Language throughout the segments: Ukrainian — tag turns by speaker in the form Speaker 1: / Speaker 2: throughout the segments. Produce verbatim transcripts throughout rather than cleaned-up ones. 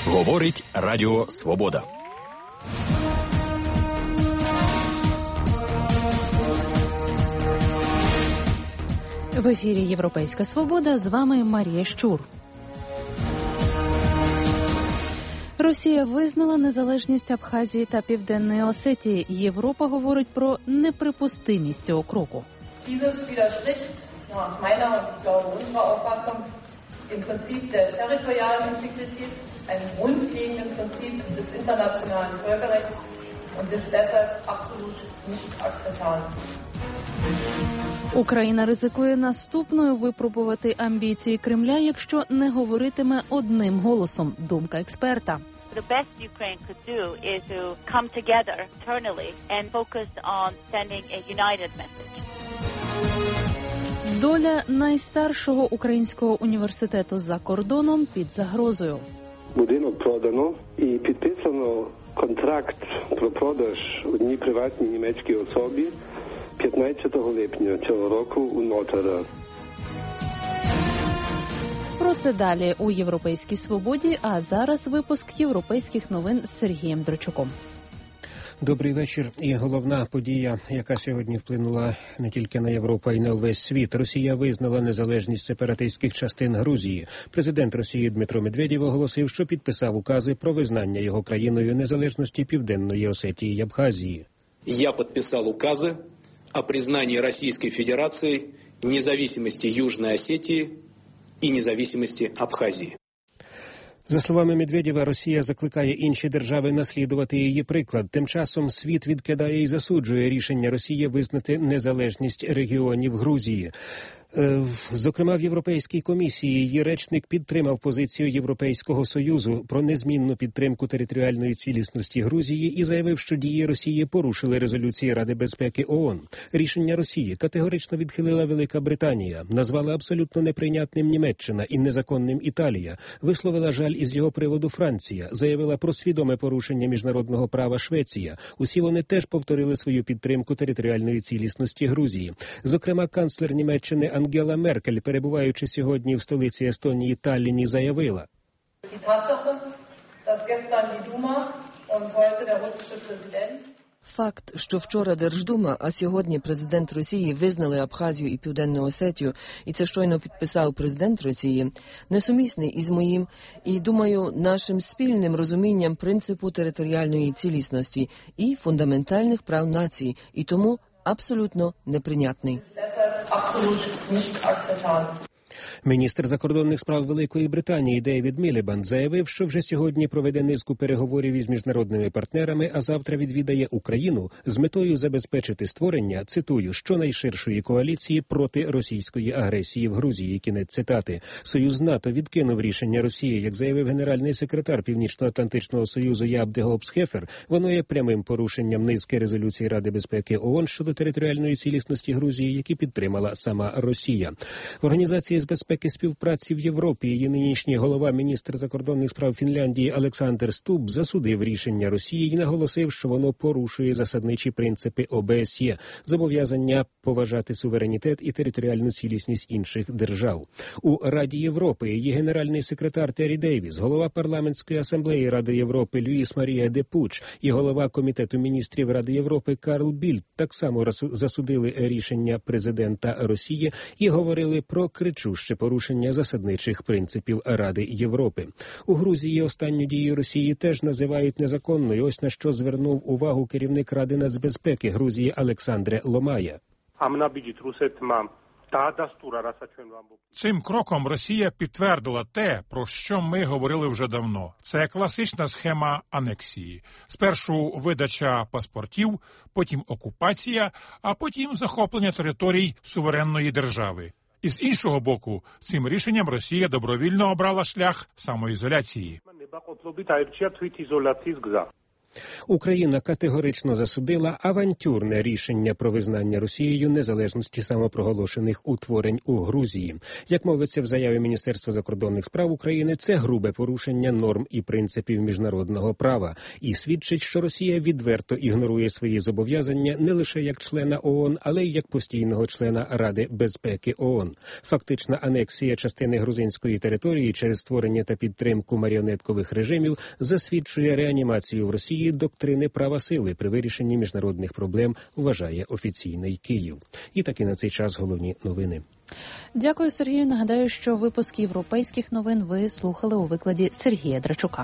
Speaker 1: Говорить Радіо Свобода.
Speaker 2: В ефірі «Європейська Свобода», з вами Марія Щур. Росія визнала незалежність Абхазії та Південної Осетії. Європа говорить про неприпустимість цього кроку.
Speaker 3: Im Prinzip der territorialen Integrität, einem grundlegenden Prinzip des internationalen Völkerrechts und ist deshalb absolut nicht akzeptabel.
Speaker 2: Україна ризикує наступною випробувати амбіції Кремля, якщо не говоритиме одним голосом. Думка експерта.
Speaker 4: The best Ukraine could do is to come together internally and focus on sending a united message.
Speaker 2: Доля найстаршого українського університету за кордоном під загрозою.
Speaker 5: Будинок продано і підписано контракт про продаж одній приватній німецькій особі п'ятнадцятого липня цього року у нотара.
Speaker 2: Про це далі у «Європейській Свободі», а зараз випуск європейських новин з Сергієм Дрочуком.
Speaker 6: Добрий вечір. І головна подія, яка сьогодні вплинула не тільки на Європу, а й на увесь світ. Росія визнала незалежність сепаратистських частин Грузії. Президент Росії Дмитро Медведєв оголосив, що підписав укази про визнання його країною незалежності Південної Осетії й Абхазії.
Speaker 7: Я підписав укази о признанні Російської Федерації незалежності Южної Осетії і незалежності Абхазії.
Speaker 6: За словами Медведєва, Росія закликає інші держави наслідувати її приклад. Тим часом світ відкидає і засуджує рішення Росії визнати незалежність регіонів Грузії. Зокрема, в Європейській комісії її речник підтримав позицію Європейського Союзу про незмінну підтримку територіальної цілісності Грузії і заявив, що дії Росії порушили резолюції Ради безпеки ООН. Рішення Росії категорично відхилила Велика Британія, назвала абсолютно неприйнятним Німеччина і незаконним Італія, висловила жаль із його приводу Франція, заявила про свідоме порушення міжнародного права Швеція. Усі вони теж повторили свою підтримку територіальної цілісності Грузії. Зокрема, канцлер Німеччини Ангела Меркель, перебуваючи сьогодні в столиці Естонії Талліні, заявила:
Speaker 8: Факт, що вчора Держдума, а сьогодні президент Росії визнали Абхазію і Південну Осетію, і це щойно підписав президент Росії, несумісний із моїм і, думаю, нашим спільним розумінням принципу територіальної цілісності і фундаментальних прав нації, і тому абсолютно неприйнятний.
Speaker 6: Міністр закордонних справ Великої Британії Дейвід Мілібанд заявив, що вже сьогодні проведе низку переговорів із міжнародними партнерами, а завтра відвідає Україну з метою забезпечити створення, цитую, щонайширшої коаліції проти російської агресії в Грузії. Кінець цитати. Союз НАТО відкинув рішення Росії, як заявив генеральний секретар Північно-Атлантичного Союзу Яаб де Гоопсхефер. Воно є прямим порушенням низки резолюцій Ради безпеки ООН щодо територіальної цілісності Грузії, які підтримала сама Росія. В Організації з безпеки співпраці в Європі її нинішній голова, міністр закордонних справ Фінляндії Олександр Стуб засудив рішення Росії і наголосив, що воно порушує засадничі принципи О Б С Є, зобов'язання поважати суверенітет і територіальну цілісність інших держав. У Раді Європи її генеральний секретар Террі Дейвіс, голова парламентської асамблеї Ради Європи Люїс Марія де Пуч і голова Комітету міністрів Ради Європи Карл Більд так само засудили рішення президента Росії і говорили про кричуще порушення засадничих принципів Ради Європи. У Грузії останню дію Росії теж називають незаконною. Ось на що звернув увагу керівник Ради нацбезпеки Грузії Олександре Ломая.
Speaker 9: Цим кроком Росія підтвердила те, про що ми говорили вже давно. Це класична схема анексії. Спершу видача паспортів, потім окупація, а потім захоплення територій суверенної держави. І з іншого боку, цим рішенням Росія добровільно обрала шлях самоізоляції.
Speaker 6: Україна категорично засудила авантюрне рішення про визнання Росією незалежності самопроголошених утворень у Грузії. Як мовиться в заяві Міністерства закордонних справ України, це грубе порушення норм і принципів міжнародного права і свідчить, що Росія відверто ігнорує свої зобов'язання не лише як члена ООН, але й як постійного члена Ради безпеки ООН. Фактична анексія частини грузинської території через створення та підтримку маріонеткових режимів засвідчує реанімацію в Росії доктрини права сили при вирішенні міжнародних проблем, вважає офіційний Київ. І таки на цей час головні новини.
Speaker 2: Дякую, Сергію. Нагадаю, що випуск європейських новин ви слухали у викладі Сергія Драчука.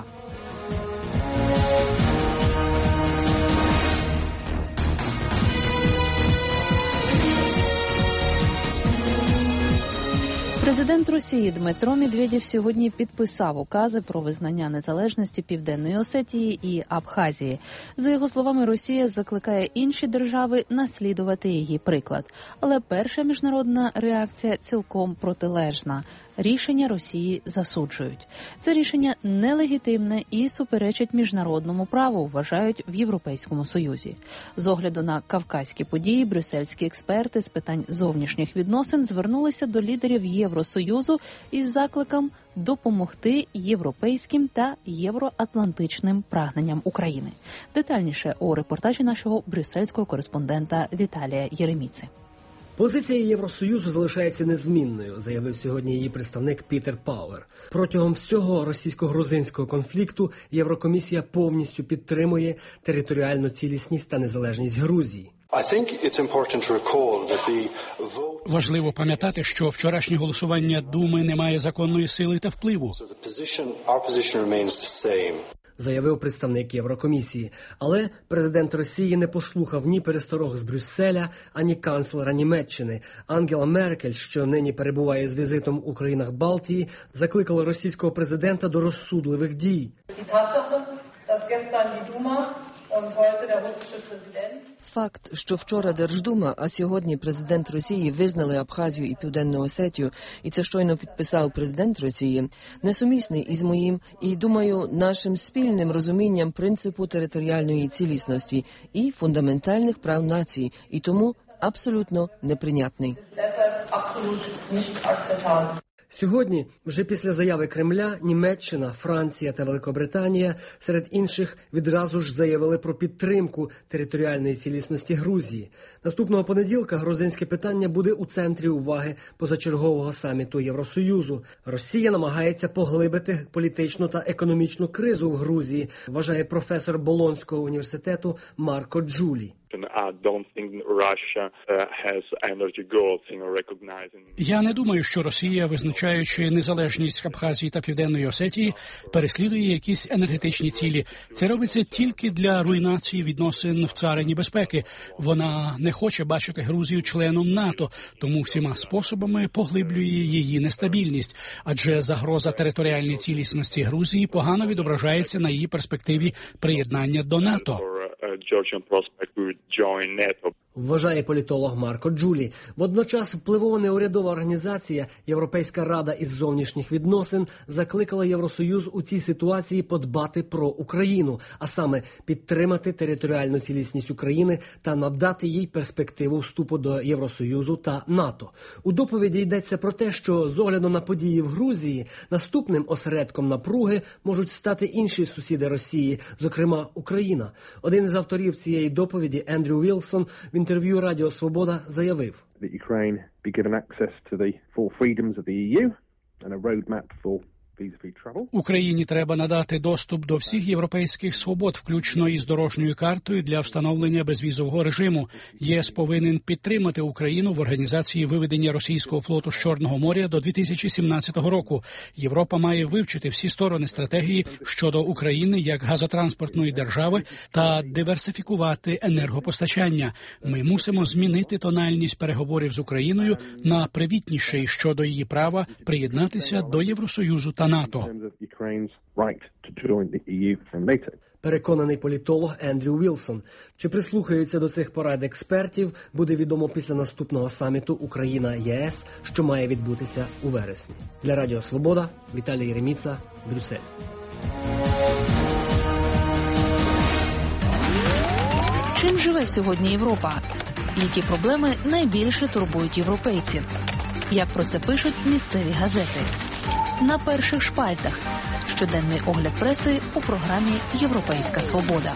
Speaker 2: Президент Росії Дмитро Медведєв сьогодні підписав укази про визнання незалежності Південної Осетії і Абхазії. За його словами, Росія закликає інші держави наслідувати її приклад. Але перша міжнародна реакція цілком протилежна. Рішення Росії засуджують. Це рішення нелегітимне і суперечить міжнародному праву, вважають в Європейському Союзі. З огляду на кавказькі події, брюссельські експерти з питань зовнішніх відносин звернулися до лідерів Євросоюзу із закликом допомогти європейським та євроатлантичним прагненням України. Детальніше у репортажі нашого брюссельського кореспондента Віталія Єреміци.
Speaker 10: Позиція Євросоюзу залишається незмінною, заявив сьогодні її представник Пітер Пауер. Протягом всього російсько-грузинського конфлікту Єврокомісія повністю підтримує територіальну цілісність та незалежність Грузії.
Speaker 11: Важливо пам'ятати, що вчорашнє голосування Думи не має законної сили та впливу.
Speaker 10: Заявив представник Єврокомісії. Але президент Росії не послухав ні пересторог з Брюсселя, ані канцлера Німеччини. Ангела Меркель, що нині перебуває з візитом у країнах Балтії, закликала російського президента до розсудливих дій.
Speaker 8: Факт, що вчора Держдума, а сьогодні президент Росії визнали Абхазію і Південну Осетію, і це щойно підписав президент Росії, несумісний із моїм і, думаю, нашим спільним розумінням принципу територіальної цілісності і фундаментальних прав нації, і тому абсолютно неприйнятний.
Speaker 10: Сьогодні, вже після заяви Кремля, Німеччина, Франція та Великобританія, серед інших, відразу ж заявили про підтримку територіальної цілісності Грузії. Наступного понеділка грузинське питання буде у центрі уваги позачергового саміту Євросоюзу. Росія намагається поглибити політичну та економічну кризу в Грузії, вважає професор Болонського університету Марко Джулі.
Speaker 11: Я не думаю, що Росія, визначаючи незалежність Абхазії та Південної Осетії, переслідує якісь енергетичні цілі. Це робиться тільки для руйнації відносин в царині безпеки. Вона не хоче бачити Грузію членом НАТО, тому всіма способами поглиблює її нестабільність. Адже загроза територіальній цілісності Грузії погано відображається на її перспективі приєднання до НАТО.
Speaker 10: Вважає політолог Марко Джулі. Водночас впливова неурядова організація Європейська рада із зовнішніх відносин закликала Євросоюз у цій ситуації подбати про Україну, а саме підтримати територіальну цілісність України та надати їй перспективу вступу до Євросоюзу та НАТО. У доповіді йдеться про те, що з огляду на події в Грузії наступним осередком напруги можуть стати інші сусіди Росії, зокрема Україна. Один з авторів цієї доповіді, Ендрю Вілсон, в інтерв'ю Радіо Свобода заявив:
Speaker 11: Україні треба надати доступ до всіх європейських свобод, включно із дорожньою картою для встановлення безвізового режиму. ЄС повинен підтримати Україну в організації виведення російського флоту з Чорного моря до дві тисячі сімнадцятого року. Європа має вивчити всі сторони стратегії щодо України як газотранспортної держави та диверсифікувати енергопостачання. Ми мусимо змінити тональність переговорів з Україною на привітніший щодо її права приєднатися до Євросоюзу та НАТО.
Speaker 10: Переконаний політолог Ендрю Вілсон. Чи прислухаються до цих порад експертів, буде відомо після наступного саміту Україна-ЄС, що має відбутися у вересні. Для Радіо Свобода, Віталій Єреміца, Брюссель.
Speaker 2: Чим живе сьогодні Європа? Які проблеми найбільше турбують європейців? Як про це пишуть місцеві газети? На перших шпальтах. Щоденний огляд преси у програмі «Європейська свобода».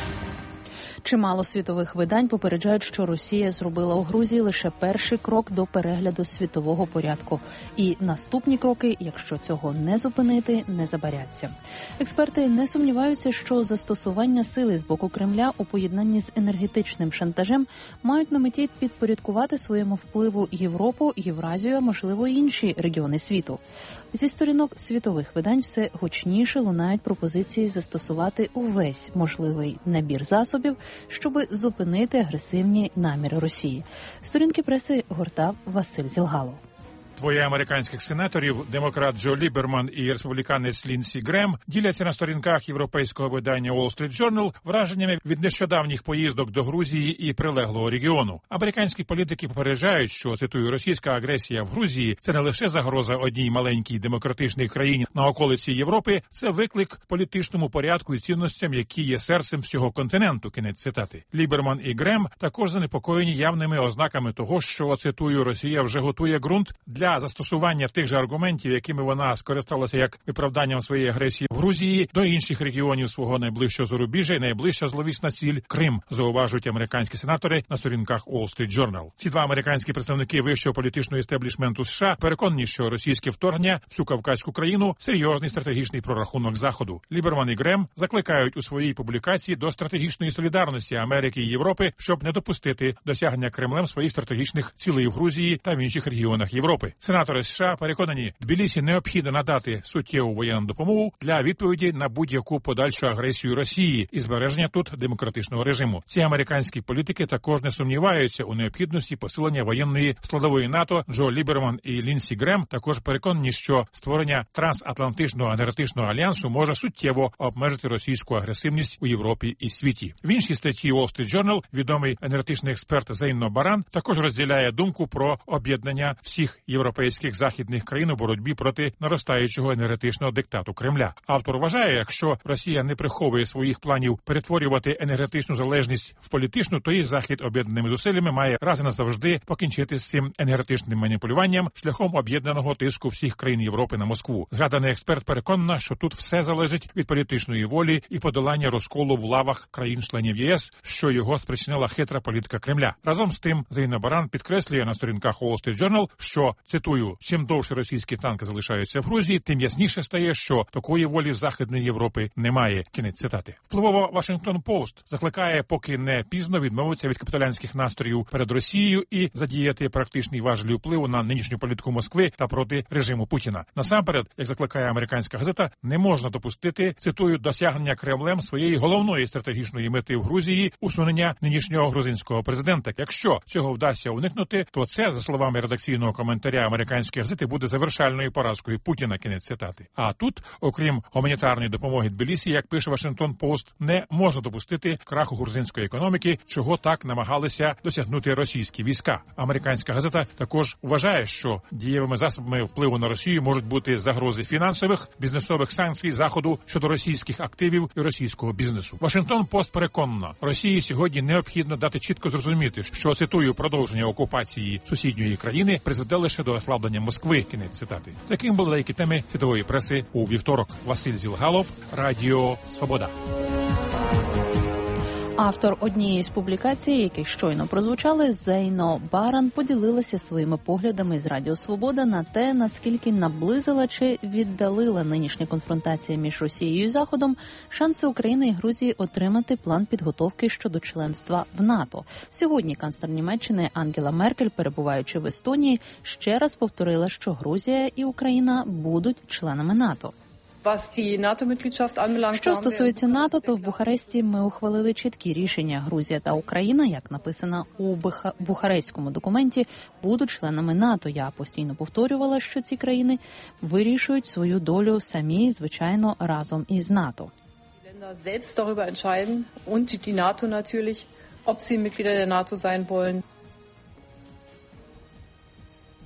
Speaker 2: Чимало світових видань попереджають, що Росія зробила у Грузії лише перший крок до перегляду світового порядку. І наступні кроки, якщо цього не зупинити, не забаряться. Експерти не сумніваються, що застосування сили з боку Кремля у поєднанні з енергетичним шантажем мають на меті підпорядкувати своєму впливу Європу, Євразію, а можливо й інші регіони світу. Зі сторінок світових видань все гучніше лунають пропозиції застосувати увесь можливий набір засобів, щоби зупинити агресивні наміри Росії. Сторінки преси гортав Василь Зілгалов.
Speaker 9: Двоє американських сенаторів, демократ Джо Ліберман і республіканець Лінсі Грем, діляться на сторінках європейського видання Wall Street Journal враженнями від нещодавніх поїздок до Грузії і прилеглого регіону. Американські політики попереджають, що, цитую, російська агресія в Грузії – це не лише загроза одній маленькій демократичній країні на околиці Європи, це виклик політичному порядку і цінностям, які є серцем всього континенту, кінець цитати. Ліберман і Грем також занепокоєні явними ознаками того, що, цитую, Росія вже готує ґрунт для застосування тих же аргументів, якими вона скористалася як виправданням своєї агресії в Грузії, до інших регіонів свого найближчого зарубіжжя і найближча зловісна ціль – Крим, зауважують американські сенатори на сторінках Wall Street Journal. Ці два американські представники вищого політичного істеблішменту США переконані, що російське вторгнення в цю кавказьку країну – серйозний стратегічний прорахунок Заходу. Ліберман і Грем закликають у своїй публікації до стратегічної солідарності Америки і Європи, щоб не допустити досягнення Кремлем своїх стратегічних цілей в Грузії та в інших регіонах Європи. Сенатори США переконані, Тбілісі необхідно надати суттєву воєнну допомогу для відповіді на будь-яку подальшу агресію Росії і збереження тут демократичного режиму. Ці американські політики також не сумніваються у необхідності посилення воєнної складової НАТО. Джо Ліберман і Лінсі Грем також переконані, що створення трансатлантичного енергетичного альянсу може суттєво обмежити російську агресивність у Європі і світі. В іншій статті Wall Street Journal відомий енергетичний експерт Зейно Баран також розділяє думку про об'єднання всіх європейських західних країн у боротьбі проти наростаючого енергетичного диктату Кремля. Автор вважає, якщо Росія не приховує своїх планів перетворювати енергетичну залежність в політичну, то і Захід об'єднаними зусиллями має раз і назавжди покінчити з цим енергетичним маніпулюванням шляхом об'єднаного тиску всіх країн Європи на Москву. Згаданий експерт переконана, що тут все залежить від політичної волі і подолання розколу в лавах країн-членів ЄС, що його спричинила хитра політика Кремля. Разом з тим, Зейна Баран підкреслює на сторінках Wall Street Journal, що, цитую, чим довше російські танки залишаються в Грузії, тим ясніше стає, що такої волі в Західної Європи немає. Кінець цитати. Впливово Вашингтон Пост закликає, поки не пізно, відмовитися від капітулянських настроїв перед Росією і задіяти практичний важелі впливу на нинішню політику Москви та проти режиму Путіна. Насамперед, як закликає американська газета, не можна допустити, цитую, досягнення Кремлем своєї головної стратегічної мети в Грузії – усунення нинішнього грузинського президента. Якщо цього вдасться уникнути, то це, за словами редакційного коментаря американської газети, буде завершальною поразкою Путіна, кінець цитати. А тут, окрім гуманітарної допомоги Тбілісі, як пише Вашингтон Пост, не можна допустити краху грузинської економіки, чого так намагалися досягнути російські війська. Американська газета також вважає, що дієвими засобами впливу на Росію можуть бути загрози фінансових, бізнесових санкцій Заходу щодо російських активів і російського бізнесу. Вашингтон Пост переконана, Росії сьогодні необхідно дати чітко зрозуміти, що, цитую, продовження окупації сусідньої країни призведе лише до ослаблення Москви, кінець цитати. Таким були деякі теми світової преси у вівторок. Василь Зілгалов, Радіо Свобода.
Speaker 2: Автор однієї з публікацій, які щойно прозвучали, Зейно Баран, поділилася своїми поглядами з Радіо Свобода на те, наскільки наблизила чи віддалила нинішня конфронтація між Росією і Заходом шанси України і Грузії отримати план підготовки щодо членства в НАТО. Сьогодні канцлер Німеччини Ангела Меркель, перебуваючи в Естонії, ще раз повторила, що Грузія і Україна будуть членами НАТО. Що стосується НАТО, то в Бухаресті ми ухвалили чіткі рішення. Грузія та Україна, як написано у Бухарестському документі, будуть членами НАТО. Я постійно повторювала, що ці країни вирішують свою долю самі, звичайно, разом із НАТО.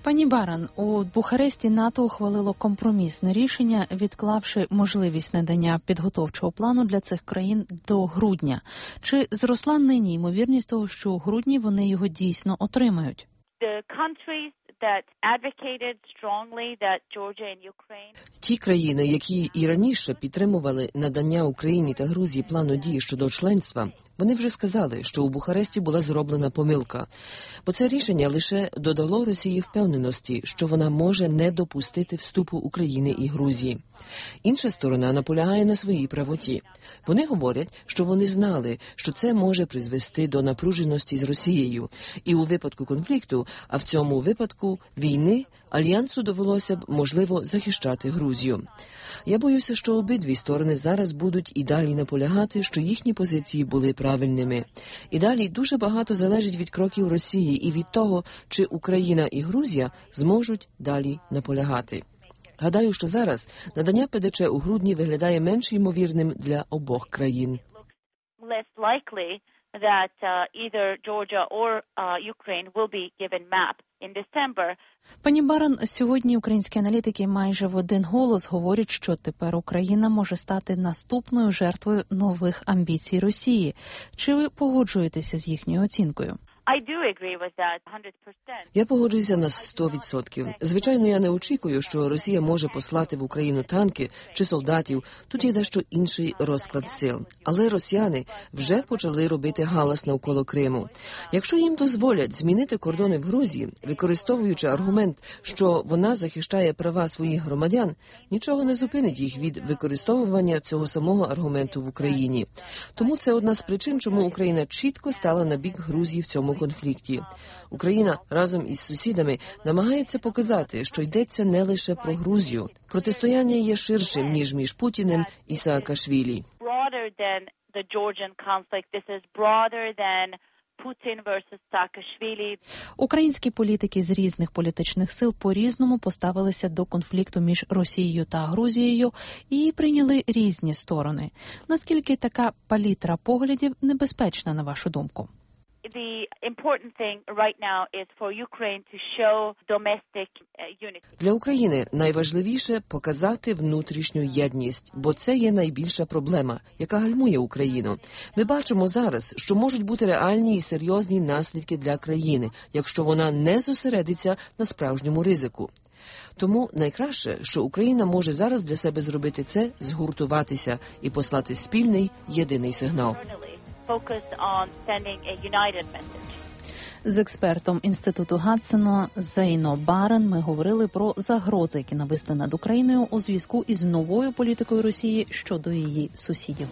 Speaker 2: Пані Баран, у Бухаресті НАТО ухвалило компромісне рішення, відклавши можливість надання підготовчого плану для цих країн до грудня. Чи зросла нині ймовірність того, що у грудні вони його дійсно отримають?
Speaker 8: Ті країни, які і раніше підтримували надання Україні та Грузії плану дій щодо членства, вони вже сказали, що у Бухаресті була зроблена помилка. Бо це рішення лише додало Росії впевненості, що вона може не допустити вступу України і Грузії. Інша сторона наполягає на своїй правоті. Вони говорять, що вони знали, що це може призвести до напруженості з Росією. І у випадку конфлікту, а в цьому випадку війни, Альянсу довелося б, можливо, захищати Грузію. Я боюся, що обидві сторони зараз будуть і далі наполягати, що їхні позиції були правильними. І далі дуже багато залежить від кроків Росії і від того, чи Україна і Грузія зможуть далі наполягати. Гадаю, що зараз надання ПДЧ у грудні виглядає менш ймовірним для обох країн.
Speaker 4: that uh, either Georgia or uh, Ukraine will be given map in December.
Speaker 2: Пані Баран, сьогодні українські аналітики майже в один голос говорять, що тепер Україна може стати наступною жертвою нових амбіцій Росії. Чи ви погоджуєтеся з їхньою оцінкою?
Speaker 4: I do agree with that one hundred percent.
Speaker 8: Я погоджуюся на сто відсотків. Звичайно, я не очікую, що Росія може послати в Україну танки чи солдатів. Тут є дещо інший розклад сил. Але росіяни вже почали робити галас навколо Криму. Якщо їм дозволять змінити кордони в Грузії, використовуючи аргумент, що вона захищає права своїх громадян, нічого не зупинить їх від використовування цього самого аргументу в Україні. Тому це одна з причин, чому Україна чітко стала на бік Грузії в цьому конфлікті. Україна разом із сусідами намагається показати, що йдеться не лише про Грузію. Протистояння є ширшим, ніж між Путіним і Саакашвілі.
Speaker 2: Українські політики з різних політичних сил по-різному поставилися до конфлікту між Росією та Грузією і прийняли різні сторони. Наскільки така палітра поглядів небезпечна, на вашу думку?
Speaker 4: The important thing right now is for Ukraine to show domestic unity.
Speaker 8: Для України найважливіше показати внутрішню єдність, бо це є найбільша проблема, яка гальмує Україну. Ми бачимо зараз, що можуть бути реальні і серйозні наслідки для країни, якщо вона не зосередиться на справжньому ризику. Тому найкраще, що Україна може зараз для себе зробити, це згуртуватися і послати спільний, єдиний сигнал.
Speaker 2: З експертом Інституту Гадсона Зейно Баран ми говорили про загрози, які нависли над Україною у зв'язку із новою політикою Росії щодо її сусідів.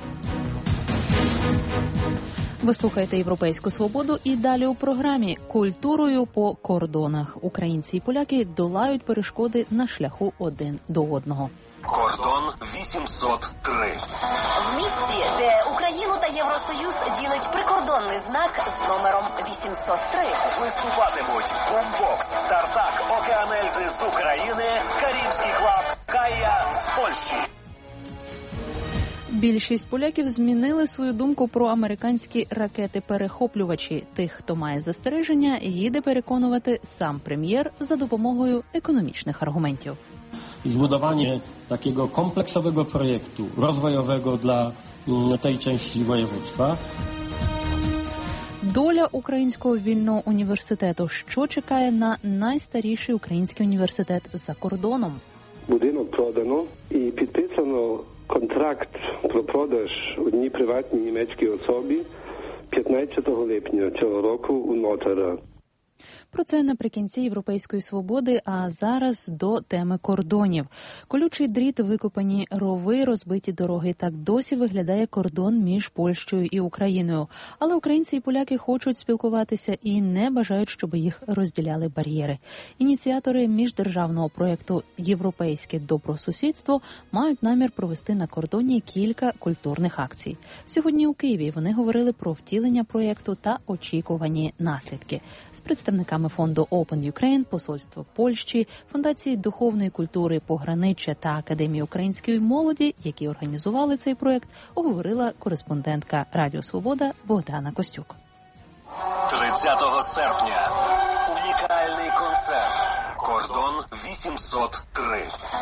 Speaker 2: Ви слухаєте «Європейську свободу» і далі у програмі «Культурою по кордонах». Українці і поляки долають перешкоди на шляху один до одного.
Speaker 1: Кордон вісімсот три.
Speaker 12: В місті, де Україну та Євросоюз ділить прикордонний знак з номером вісімсот три.
Speaker 1: Виступатимуть Бумбокс, Тартак, Океанельзи з України, Карибський клаб, Кая з Польщі.
Speaker 2: Більшість поляків змінили свою думку про американські ракети-перехоплювачі. Тих, хто має застереження, їде переконувати сам прем'єр за допомогою економічних аргументів.
Speaker 13: Zbudowanie takiego kompleksowego projektu rozwojowego dla tej części województwa.
Speaker 2: Доля Українського вільного університету. Що чекає на найстаріший український університет за кордоном?
Speaker 5: Будинок продано і підписано контракт про продаж одній приватній німецькій особі п'ятнадцятого липня цього року у нотара.
Speaker 2: Про це наприкінці «Європейської свободи», а зараз до теми кордонів. Колючий дріт, викопані рови, розбиті дороги. Так досі виглядає кордон між Польщею і Україною. Але українці і поляки хочуть спілкуватися і не бажають, щоб їх розділяли бар'єри. Ініціатори міждержавного проєкту «Європейське добросусідство» мають намір провести на кордоні кілька культурних акцій. Сьогодні у Києві вони говорили про втілення проєкту та очікувані наслідки. З представниками фонду Open Ukraine, посольства Польщі, Фундації духовної культури «Пограниччя» та Академії української молоді, які організували цей проєкт, оговорила кореспондентка Радіо Свобода Богдана Костюк.
Speaker 1: тридцятого серпня. Унікальний концерт акцент. Кордон вісімсот три.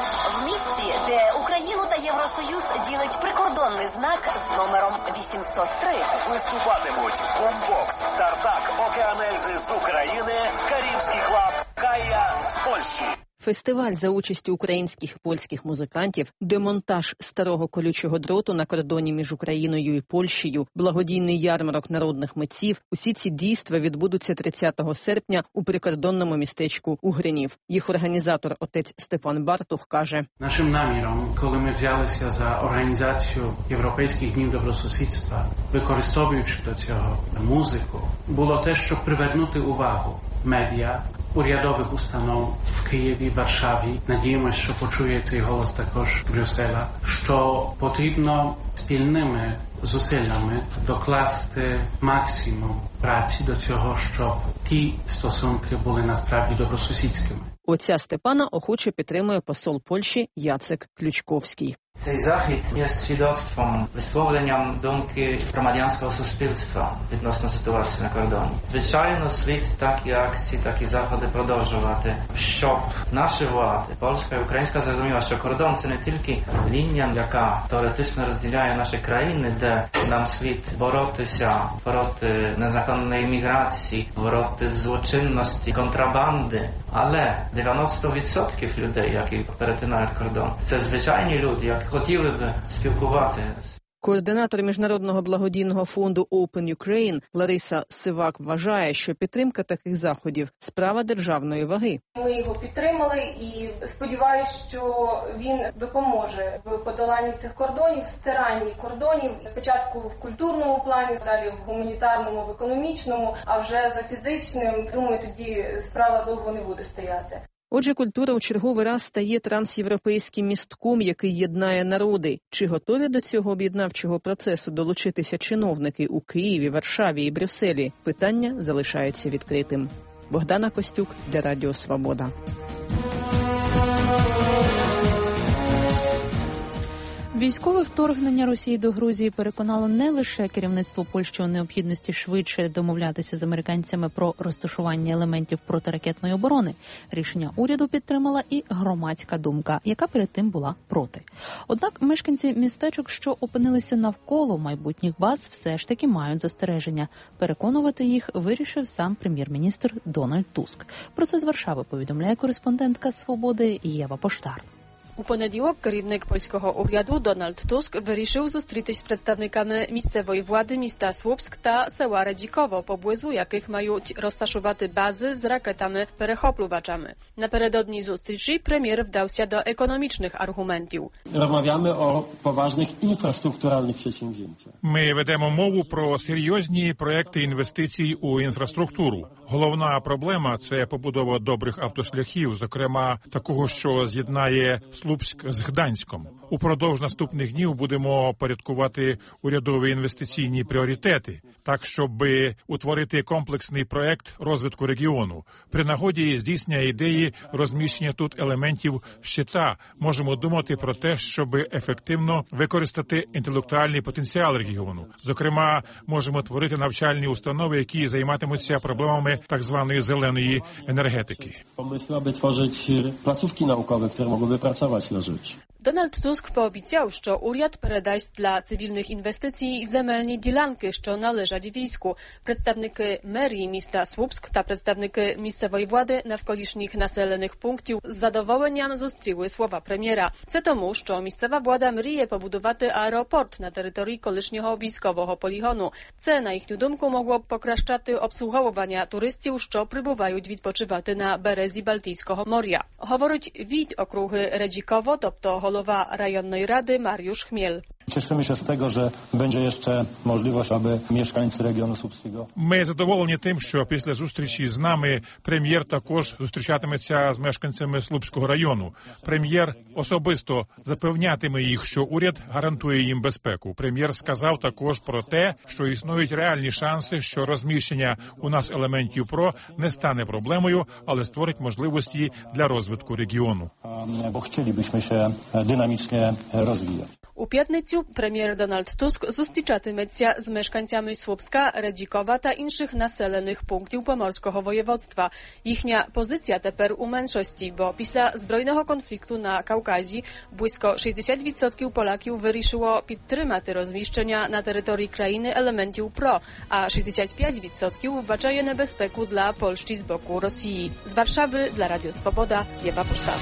Speaker 12: В місці, де Україну та Євросоюз ділить прикордонний знак з номером вісімсот три.
Speaker 1: Виступатимуть Бумбокс, Тартак, Океанельзи з України, Карибський клаб Кая з Польщі.
Speaker 14: Фестиваль за участю українських і польських музикантів, демонтаж старого колючого дроту на кордоні між Україною і Польщею, благодійний ярмарок народних митців – усі ці дійства відбудуться тридцятого серпня у прикордонному містечку Угринів. Їх організатор, отець Степан Бартух, каже:
Speaker 15: Нашим наміром, коли ми взялися за організацію Європейських днів добросусідства, використовуючи до цього музику, було те, щоб привернути увагу медіа, урядових установ в Києві, Варшаві. Надіємося, що почує цей голос також Брюсселя, що потрібно спільними зусиллями докласти максимум праці до цього, щоб ті стосунки були насправді добросусідськими.
Speaker 14: Отця Степана охоче підтримує посол Польщі Яцек Ключковський.
Speaker 16: Цей захід є свідоцтвом, висловленням думки громадянського суспільства відносно ситуації на кордоні. Звичайно, слід такі акції, такі заходи продовжувати, щоб наші влади, польська і українська, зрозуміла, що кордон – це не тільки лінія, яка теоретично розділяє наші країни, де нам слід боротися проти незаконної міграції, проти злочинності, контрабанди, але дев'яносто відсотків людей, які перетинають кордон, це звичайні люди, які хотіли б спілкуватися.
Speaker 14: Координатор Міжнародного благодійного фонду Open Ukraine Лариса Сивак вважає, що підтримка таких заходів – справа державної ваги.
Speaker 17: Ми його підтримали і сподіваюся, що він допоможе в подоланні цих кордонів, стиранні кордонів, спочатку в культурному плані, далі в гуманітарному, в економічному, а вже за фізичним, думаю, тоді справа довго не буде стояти.
Speaker 14: Отже, культура у черговий раз стає трансєвропейським містком, який єднає народи. Чи готові до цього об'єднавчого процесу долучитися чиновники у Києві, Варшаві і Брюсселі? Питання залишається відкритим. Богдана Костюк для Радіо Свобода.
Speaker 2: Військове вторгнення Росії до Грузії переконало не лише керівництво Польщі у необхідності швидше домовлятися з американцями про розташування елементів протиракетної оборони. Рішення уряду підтримала і громадська думка, яка перед тим була проти. Однак мешканці містечок, що опинилися навколо майбутніх баз, все ж таки мають застереження. Переконувати їх вирішив сам прем'єр-міністр Дональд Туск. Про це з Варшави повідомляє кореспондентка «Свободи» Єва Поштар.
Speaker 18: У понеділок керівник польського уряду Дональд Туск вирішив зустрітись з представниками місцевої влади міста Słupsk та села Redzikowo, поблизу яких мають розташувати бази з ракетами-перехоплювачами. Напередодні зустрічі прем'єр вдався до економічних аргументів.
Speaker 13: Розмовляємо о поважних інфраструктуральних przedsięwzięciach.
Speaker 9: Ми ведемо мову про серйозні проекти інвестицій у інфраструктуру. Головна проблема – це побудова добрих автошляхів, зокрема такого, що з'єднає Слупськ з Гданськом. Упродовж наступних днів будемо порядкувати урядові інвестиційні пріоритети, так, щоб утворити комплексний проект розвитку регіону. При нагоді здійснення ідеї розміщення тут елементів щита можемо думати про те, щоб ефективно використати інтелектуальний потенціал регіону. Зокрема, можемо творити навчальні установи, які займатимуться проблемами так званої зеленої енергетики.
Speaker 13: Pomysł, aby tworzyć placówki naukowe, które mogłyby pracować na rzecz.
Speaker 18: Дональд Туск пообіцяв, що уряд передасть для цивільних інвестицій земельні ділянки, що належать війську. Представники мерії міста Słupsk та представники місцевої влади навколишніх населених пунктів з задоволенням зустріли слова прем'єра. Це тому, що місцева влада мріє побудувати аеропорт на території колишнього військового полігону. Це, на їхню думку, могло б покращати обслуговування туристів, що прибувають відпочивати на березі Балтійського моря. Говорить від округи Redzikowo, тобто голова районної ради Mariusz Chmiel.
Speaker 19: Cieszymy się z tego, że będzie jeszcze możliwość, aby mieszkańcy regionu słupskiego.
Speaker 9: Ми задоволені тим, що після зустрічі з нами прем'єр також зустрічатиметься з мешканцями Слупського району. Прем'єр особисто запевнятиме їх, що уряд гарантує їм безпеку. Прем'єр сказав також про те, що існують реальні шанси, що розміщення у нас елементів ПРО не стане проблемою, але створить можливості для розвитку регіону.
Speaker 19: Бо chcielibyśmy się dynamicznie rozwijać.
Speaker 18: У п'ятницю прем'єр Дональд Туск зустрічатиметься з мешканцями Słupska, Redzikowa та інших населених пунктів Поморського воєводства. Їхня позиція тепер у меншості, бо після збройного конфлікту на Кавказі близько шістдесят відсотків поляків вирішило підтримати розміщення на території країни елементів ПРО, а шістдесят п'ять відсотків вбачає небезпеку для Польщі з боку Росії. З Варшави для Радіо Свобода, Єва Поштар.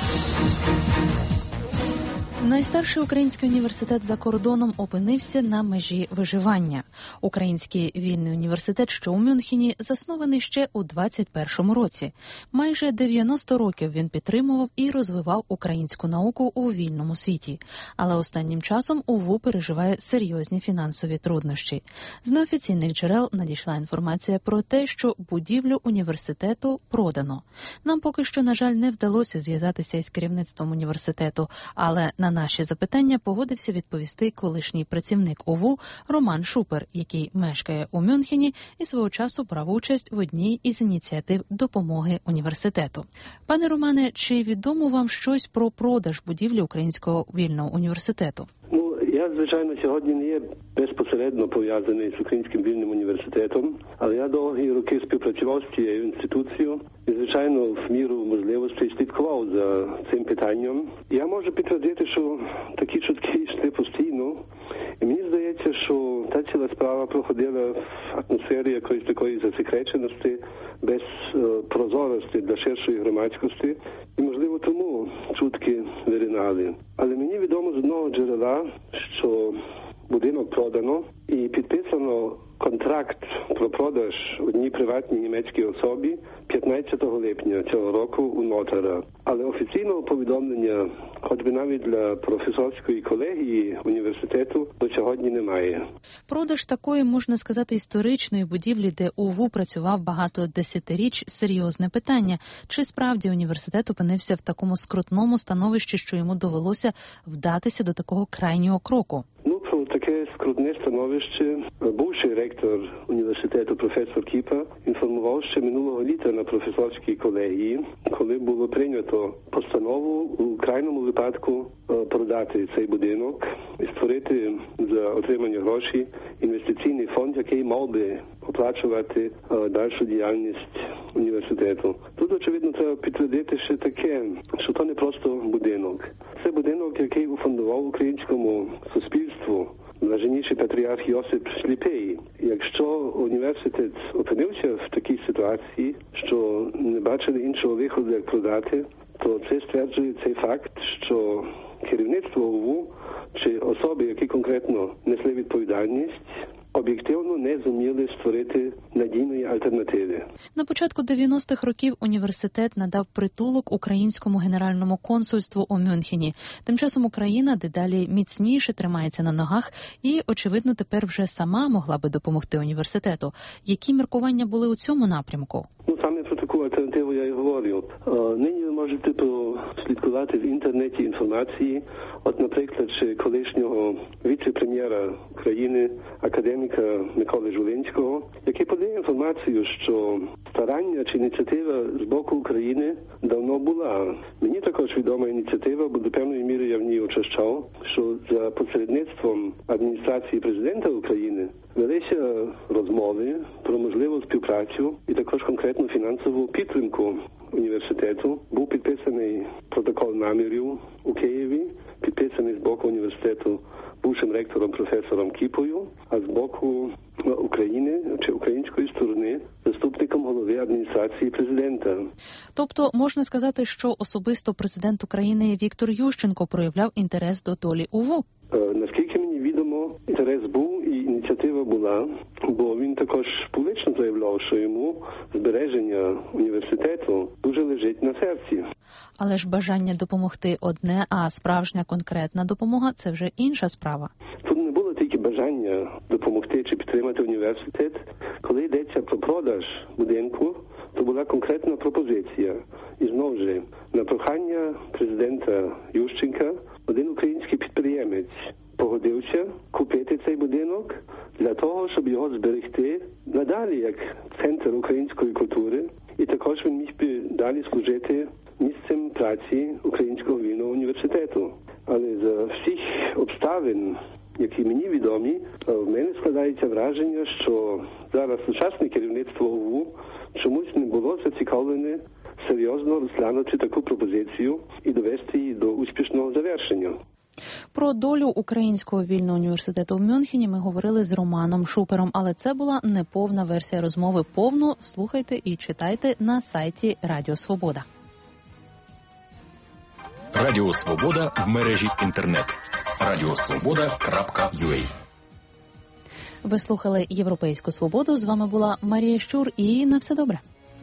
Speaker 2: Найстарший український університет за кордоном опинився на межі виживання. Український вільний університет, що у Мюнхені, заснований ще у двадцять першому році. Майже дев'яносто років він підтримував і розвивав українську науку у вільному світі. Але останнім часом УВУ переживає серйозні фінансові труднощі. З неофіційних джерел надійшла інформація про те, що будівлю університету продано. Нам поки що, на жаль, не вдалося зв'язатися із керівництвом університету, але на На наші запитання погодився відповісти колишній працівник УВУ Роман Шупер, який мешкає у Мюнхені і свого часу брав участь в одній із ініціатив допомоги університету. Пане Романе, чи відомо вам щось про продаж будівлі Українського вільного університету?
Speaker 5: Ну, я, звичайно, сьогодні не є безпосередньо пов'язаний з Українським вільним університетом, але я довгі роки співпрацював з цією інституцією і, звичайно, в міру можливостей слідкував за цим питанням. Я можу підтвердити, що такі чутки йшли постійно. І мені здається, що та ціла справа проходила в атмосфері якоїсь такої засекреченості, без е, прозорості для ширшої громадськості. І, можливо, тому чутки виринали. Але мені відомо з одного джерела, що будинок продано і підписано контракт про продаж одній приватній німецькій особі п'ятнадцятого липня цього року у нотара. Але офіційного повідомлення, хоч би навіть для професорської колегії університету, до сьогодні немає.
Speaker 2: Продаж такої, можна сказати, історичної будівлі, де УВУ працював багато десятиріч, серйозне питання. Чи справді університет опинився в такому скрутному становищі, що йому довелося вдатися до такого крайнього кроку?
Speaker 5: Ну, про таке скрутне становище бувший ректор університету професор Кіпа інформував ще минулого літа на професорській колегії, коли було прийнято постанову у крайньому випадку продати цей будинок і створити за отримані гроші інвестиційний фонд, який мав би оплачувати дальшу діяльність університету. Тут, очевидно, треба підтвердити ще таке, що то не просто будинок. Це будинок, який уфондував українському суспільству блаженніший патріарх Йосип Сліпий. Якщо університет опинився в такій ситуації, що не бачили іншого виходу, як продати, то це стверджує цей факт, що керівництво УВУ чи особи, які конкретно несли відповідальність, об'єктивно не зуміли створити надійної альтернативи.
Speaker 2: На початку дев'яностих років університет надав притулок українському генеральному консульству у Мюнхені. Тим часом Україна дедалі міцніше тримається на ногах і, очевидно, тепер вже сама могла би допомогти університету. Які міркування були у цьому напрямку?
Speaker 5: Ну, саме про таку альтернативу я і говорю. Нині ви можете прослідкувати в інтернеті інформації, от, наприклад, чи колишнього віце-прем'єра України, академіка Миколи Жулинського, який подає інформацію, що старання чи ініціатива з боку України давно була. Мені також відома ініціатива, бо до певної міри я в ній участвував, що за посередництвом адміністрації президента України велися розмови про можливу співпрацю і також конкретну фінансову підтримку університету. Був підписаний протокол намірів у Києві, підписаний з боку університету бувшим ректором професором Кіпою, а з боку України чи української сторони заступником голови адміністрації президента.
Speaker 2: Тобто можна сказати, що особисто президент України Віктор Ющенко проявляв інтерес до долі УВУ?
Speaker 5: Е, наскільки мені відомо, інтерес був і ініціатива була, бо він також публічно заявляв, що йому збереження університету дуже лежить на серці.
Speaker 2: Але ж бажання допомогти одне, а справжня конкретна допомога – це вже інша справа.
Speaker 5: Тут не було тільки бажання допомогти чи підтримати університет. Коли йдеться про продаж будинку, то була конкретна пропозиція. І знову ж, на прохання президента Ющенка, один український підприємець погодився купити цей будинок для того, щоб його зберегти надалі як центр української культури. І також він міг би далі служити місцем праці Українського вільного університету. Але за всіх обставин, які мені відомі, в мене складається враження, що зараз сучасне керівництво ОУН чомусь не було зацікавлене серйозно розглянути таку пропозицію і довести її до успішного завершення.
Speaker 2: Про долю Українського вільного університету в Мюнхені ми говорили з Романом Шупером, але це була неповна версія розмови. Повну слухайте і читайте на сайті Радіо Свобода.
Speaker 20: Радіо Свобода в мережі інтернет. радіосвобода крапка ю а.
Speaker 2: Ви слухали «Європейську свободу». З вами була Марія Щур і на все добре.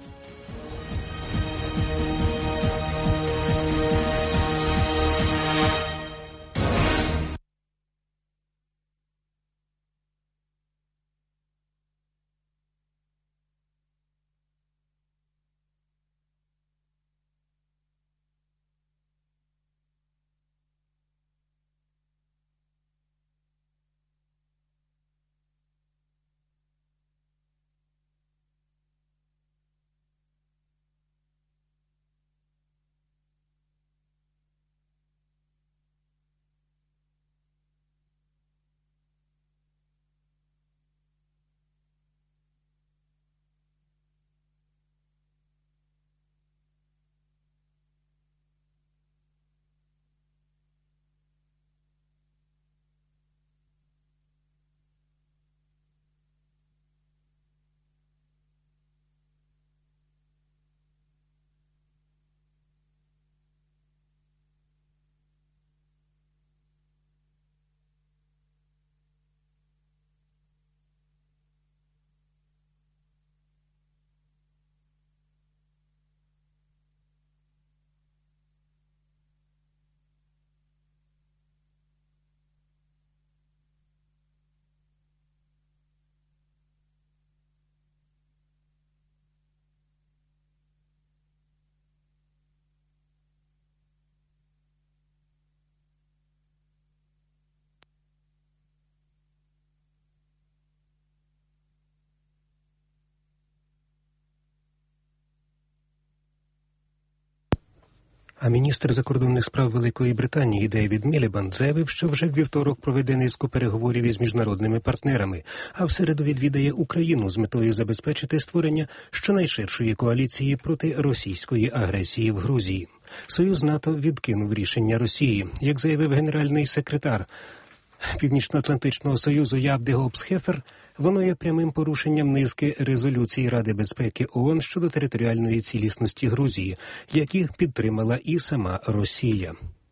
Speaker 6: А міністр закордонних справ Великої Британії Дейвід Мілібанд заявив, що вже в вівторок проведе низку переговорів із міжнародними партнерами, а в середу відвідає Україну з метою забезпечити створення щонайширшої коаліції проти російської агресії в Грузії. Союз НАТО відкинув рішення Росії, як заявив генеральний секретар Північно-Атлантичного Союзу Ябде Гобс-Хефер, воно є прямим порушенням низки резолюцій Ради безпеки ООН щодо територіальної цілісності Грузії, які підтримала і сама Росія.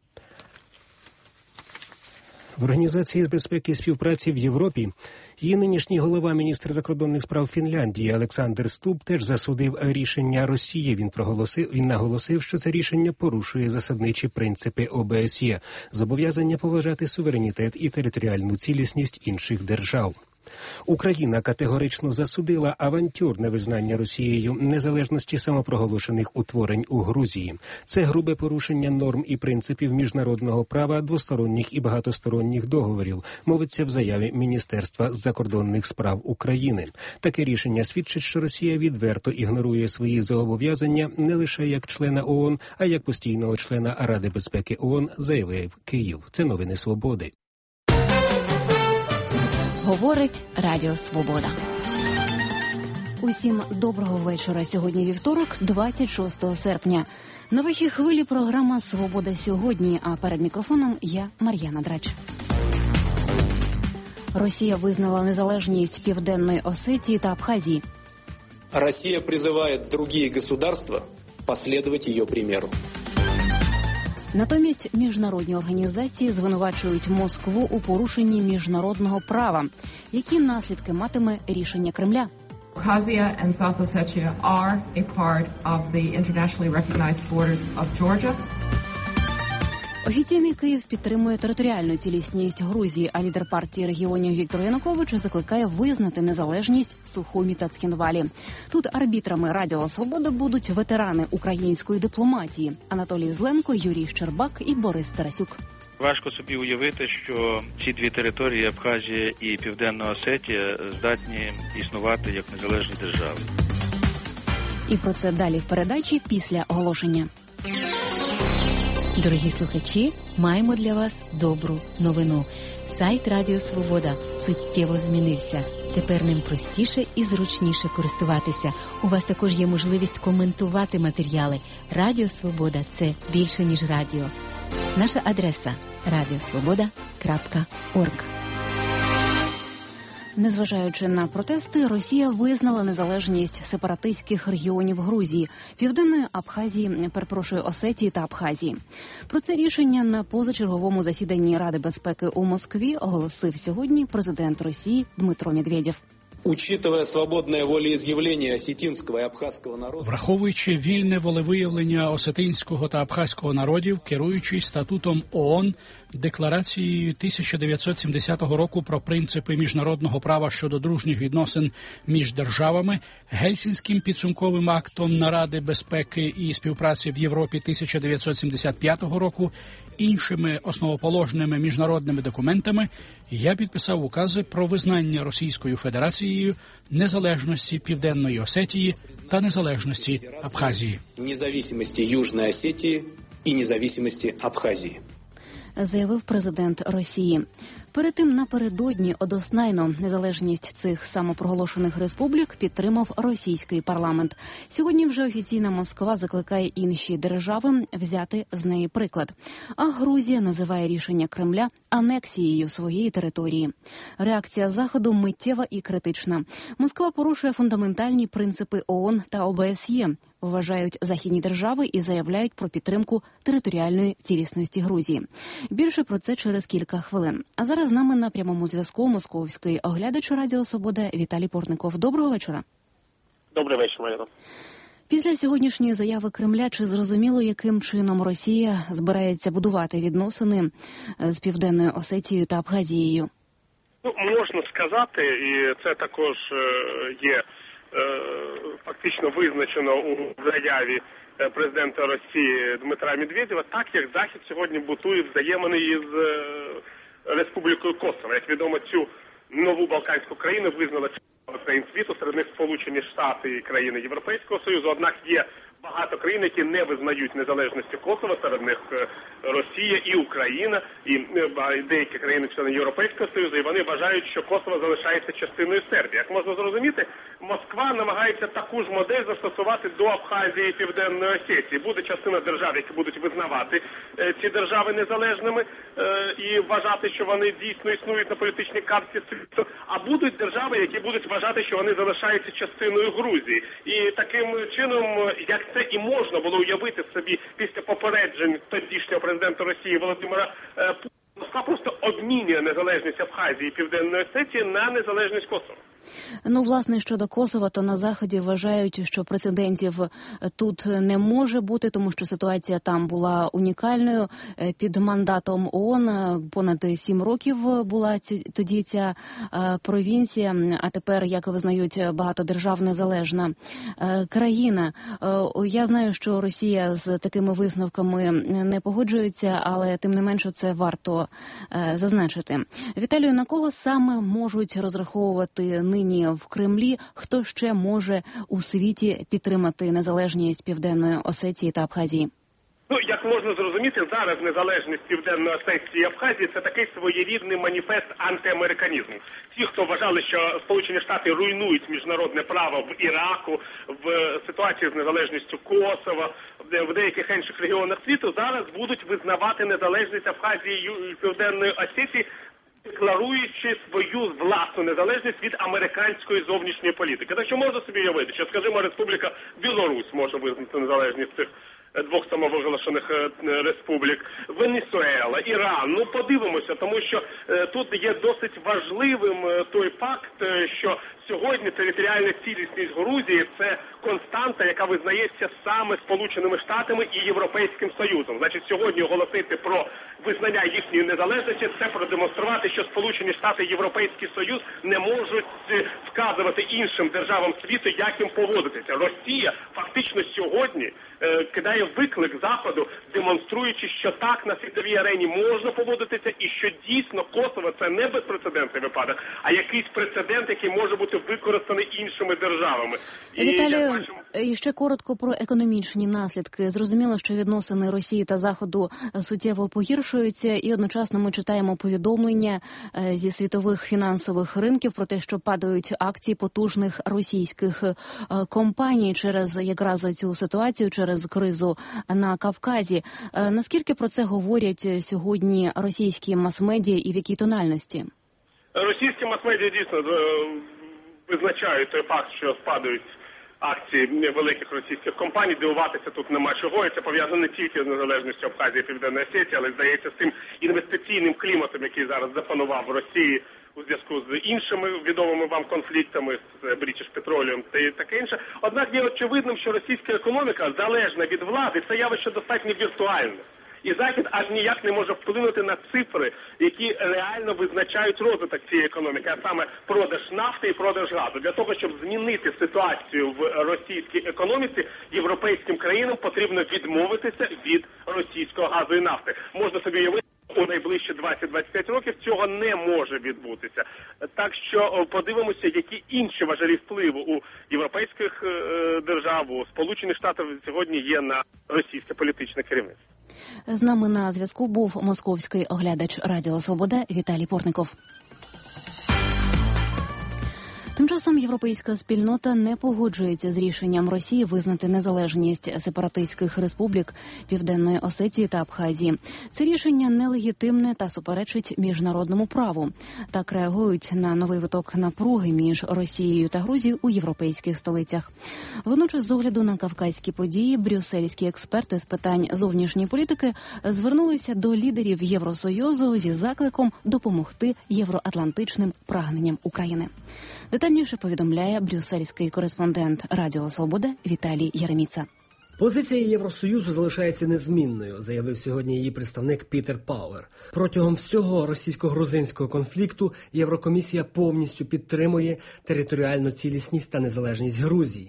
Speaker 6: В Організації з безпеки і співпраці в Європі її нинішній голова, міністр закордонних справ Фінляндії Олександр Стуб, теж засудив рішення Росії. Він проголосив, він наголосив, що це рішення порушує засадничі принципи О Б С Є, зобов'язання поважати суверенітет і територіальну цілісність інших держав. Україна категорично засудила авантюрне визнання Росією незалежності самопроголошених утворень у Грузії. Це грубе порушення норм і принципів міжнародного права, двосторонніх і багатосторонніх договорів, мовиться в заяві Міністерства закордонних справ України. Таке рішення свідчить, що Росія відверто ігнорує свої зобов'язання не лише як члена ООН, а як постійного члена Ради безпеки ООН, заявив Київ. Це новини Свободи.
Speaker 21: Говорить Радіо Свобода. Усім доброго вечора. Сьогодні вівторок, двадцять шостого серпня. На вашій хвилі програма «Свобода сьогодні», а перед мікрофоном я, Мар'яна Драч. Росія визнала незалежність Південної Осетії та Абхазії.
Speaker 7: Росія призиває інші государства послідувати її примеру.
Speaker 21: Натомість міжнародні організації звинувачують Москву у порушенні міжнародного права. Які наслідки матиме рішення Кремля?
Speaker 22: Abkhazia and South Ossetia are a part of the internationally recognized borders of Georgia.
Speaker 21: Офіційний Київ підтримує територіальну цілісність Грузії, а лідер партії регіонів Віктор Янукович закликає визнати незалежність Сухумі та Цхінвалі. Тут арбітрами Радіо Свобода будуть ветерани української дипломатії Анатолій Зленко, Юрій Щербак і Борис Тарасюк.
Speaker 23: Важко собі уявити, що ці дві території, Абхазія і Південна Осетія, здатні існувати як незалежні держави.
Speaker 21: І про це далі в передачі після оголошення.
Speaker 3: Дорогі слухачі, маємо для вас добру новину. Сайт Радіо Свобода суттєво змінився. Тепер ним простіше і зручніше користуватися. У вас також є можливість коментувати матеріали. Радіо Свобода – це більше, ніж радіо. Наша адреса – радіосвобода крапка орг.
Speaker 21: Незважаючи на протести, Росія визнала незалежність сепаратистських регіонів Грузії, Південної Абхазії, перепрошую, Осетії та Абхазії. Про це рішення на позачерговому засіданні Ради безпеки у Москві оголосив сьогодні президент Росії Дмитро Медведєв.
Speaker 7: Учитывая свободное волеизъявление осетинского и абхазского народу,
Speaker 10: враховуючи вільне волевиявлення осетинського та абхазького народів, керуючись статутом ООН, декларацією тисяча дев'ятсот сімдесятого року про принципи міжнародного права щодо дружніх відносин між державами, Гельсінським підсумковим актом Наради безпеки і співпраці в Європі тисяча дев'ятсот сімдесят п'ятого року, іншими основоположними міжнародними документами, я підписав укази про визнання Російською Федерацією незалежності Південної Осетії та незалежності Абхазії.
Speaker 7: Незалежності Южної Осетії і незалежності Абхазії.
Speaker 21: Заявив президент Росії. Перед тим напередодні односнайно незалежність цих самопроголошених республік підтримав російський парламент. Сьогодні вже офіційна Москва закликає інші держави взяти з неї приклад. А Грузія називає рішення Кремля анексією своєї території. Реакція Заходу миттєва і критична. Москва порушує фундаментальні принципи ООН та ОБСЄ, вважають західні держави і заявляють про підтримку територіальної цілісності Грузії. Більше про це через кілька хвилин. А зараз з нами на прямому зв'язку московський оглядач Радіо Свобода Віталій Портников. Доброго вечора.
Speaker 11: Добрий вечір, Майра.
Speaker 21: Після сьогоднішньої заяви Кремля, чи зрозуміло, яким чином Росія збирається будувати відносини з Південною Осетією та Абхазією?
Speaker 11: Ну, можна сказати, і це також є фактично визначено у заяві президента Росії Дмитра Медведєва, так як Захід сьогодні будує взаємини із Республікою Косово. Як відомо, цю нову Балканську країну визнала країн світу, серед них Сполучені Штати і країни Європейського Союзу, однак є багато країн, які не визнають незалежності Косово, серед них Росія і Україна, і деякі країни-члени Європейського Союзу, і вони вважають, що Косово залишається частиною Сербії. Як можна зрозуміти, Москва намагається таку ж модель застосувати до Абхазії і Південної Осетії. Буде частина держав, які будуть визнавати ці держави незалежними і вважати, що вони дійсно існують на політичній карті світу, а будуть держави, які будуть вважати, що вони залишаються частиною Грузії. І таким чином, як це і можна було уявити собі після попереджень тодішнього президента Росії Володимира Путіна, Москва просто обмінює незалежність Абхазії і Південної Осетії на незалежність Косово.
Speaker 21: Ну, власне, щодо Косова, то на Заході вважають, що прецедентів тут не може бути, тому що ситуація там була унікальною. Під мандатом ООН понад сім років була тоді ця провінція, а тепер, як визнають, багатодержав незалежна країна. Я знаю, що Росія з такими висновками не погоджується, але тим не менше це варто зазначити. Віталію, на кого саме можуть розраховувати нині в Кремлі, хто ще може у світі підтримати незалежність Південної Осетії та Абхазії?
Speaker 11: Ну, як можна зрозуміти, зараз незалежність Південної Осетії і Абхазії – це такий своєрідний маніфест антиамериканізму. Ті, хто вважали, що Сполучені Штати руйнують міжнародне право в Іраку, в ситуації з незалежністю Косова, в деяких інших регіонах світу, зараз будуть визнавати незалежність Абхазії і Південної Осетії, декларуючи свою власну незалежність від американської зовнішньої політики. Так що можна собі уявити, що, скажімо, Республіка Білорусь може визнати незалежність цих двох самовиголошених республік, Венесуела, Іран. Ну, подивимося, тому що е, тут є досить важливим е, той факт, е, що сьогодні територіальна цілісність Грузії – це константа, яка визнається саме Сполученими Штатами і Європейським Союзом. Значить, сьогодні оголосити про визнання їхньої незалежності – це продемонструвати, що Сполучені Штати і Європейський Союз не можуть вказувати іншим державам світу, як їм поводитися. Росія фактично сьогодні е, кидає виклик Заходу, демонструючи, що так на світовій арені можна поводитися і що дійсно Косово – це не безпрецедентний випадок, а якийсь прецедент, який може бути використаний іншими державами.
Speaker 21: Віталію,
Speaker 11: бачимо...
Speaker 21: І ще коротко про економічні наслідки. Зрозуміло, що відносини Росії та Заходу суттєво погіршуються, і одночасно ми читаємо повідомлення зі світових фінансових ринків про те, що падають акції потужних російських компаній через якраз цю ситуацію, через кризу на Кавказі. Наскільки про це говорять сьогодні російські мас-медіа і в якій тональності?
Speaker 11: Російські мас-медіа дійсно визначають той факт, що спадають акції великих російських компаній. Дивуватися тут нема чого, і це пов'язано не тільки з незалежністю Абхазії і Південної Осетії, але, здається, з тим інвестиційним кліматом, який зараз запанував в Росії у зв'язку з іншими відомими вам конфліктами, з British Petroleum та і таке інше. Однак є очевидним, що російська економіка, залежна від влади, це явище достатньо віртуальне. І Захід аж ніяк не може вплинути на цифри, які реально визначають розвиток цієї економіки, а саме продаж нафти і продаж газу. Для того, щоб змінити ситуацію в російській економіці, європейським країнам потрібно відмовитися від російського газу і нафти. Можна собі уявити, у найближчі двадцять-двадцять п'ять років цього не може відбутися. Так що подивимося, які інші важелі впливу у європейських е, держав, у Сполучених Штатів сьогодні є на російське політичне керівництво.
Speaker 21: З нами на зв'язку був московський оглядач Радіо Свобода Віталій Портников. Тим часом європейська спільнота не погоджується з рішенням Росії визнати незалежність сепаратистських республік Південної Осетії та Абхазії. Це рішення нелегітимне та суперечить міжнародному праву. Так реагують на новий виток напруги між Росією та Грузією у європейських столицях. Водночас, з огляду на кавказькі події, брюссельські експерти з питань зовнішньої політики звернулися до лідерів Євросоюзу зі закликом допомогти євроатлантичним прагненням України. Детальніше повідомляє брюссельський кореспондент Радіо Свобода Віталій Єреміца.
Speaker 4: Позиція Євросоюзу залишається незмінною, заявив сьогодні її представник Пітер Пауер. Протягом всього російсько-грузинського конфлікту Єврокомісія повністю підтримує територіальну цілісність та незалежність Грузії.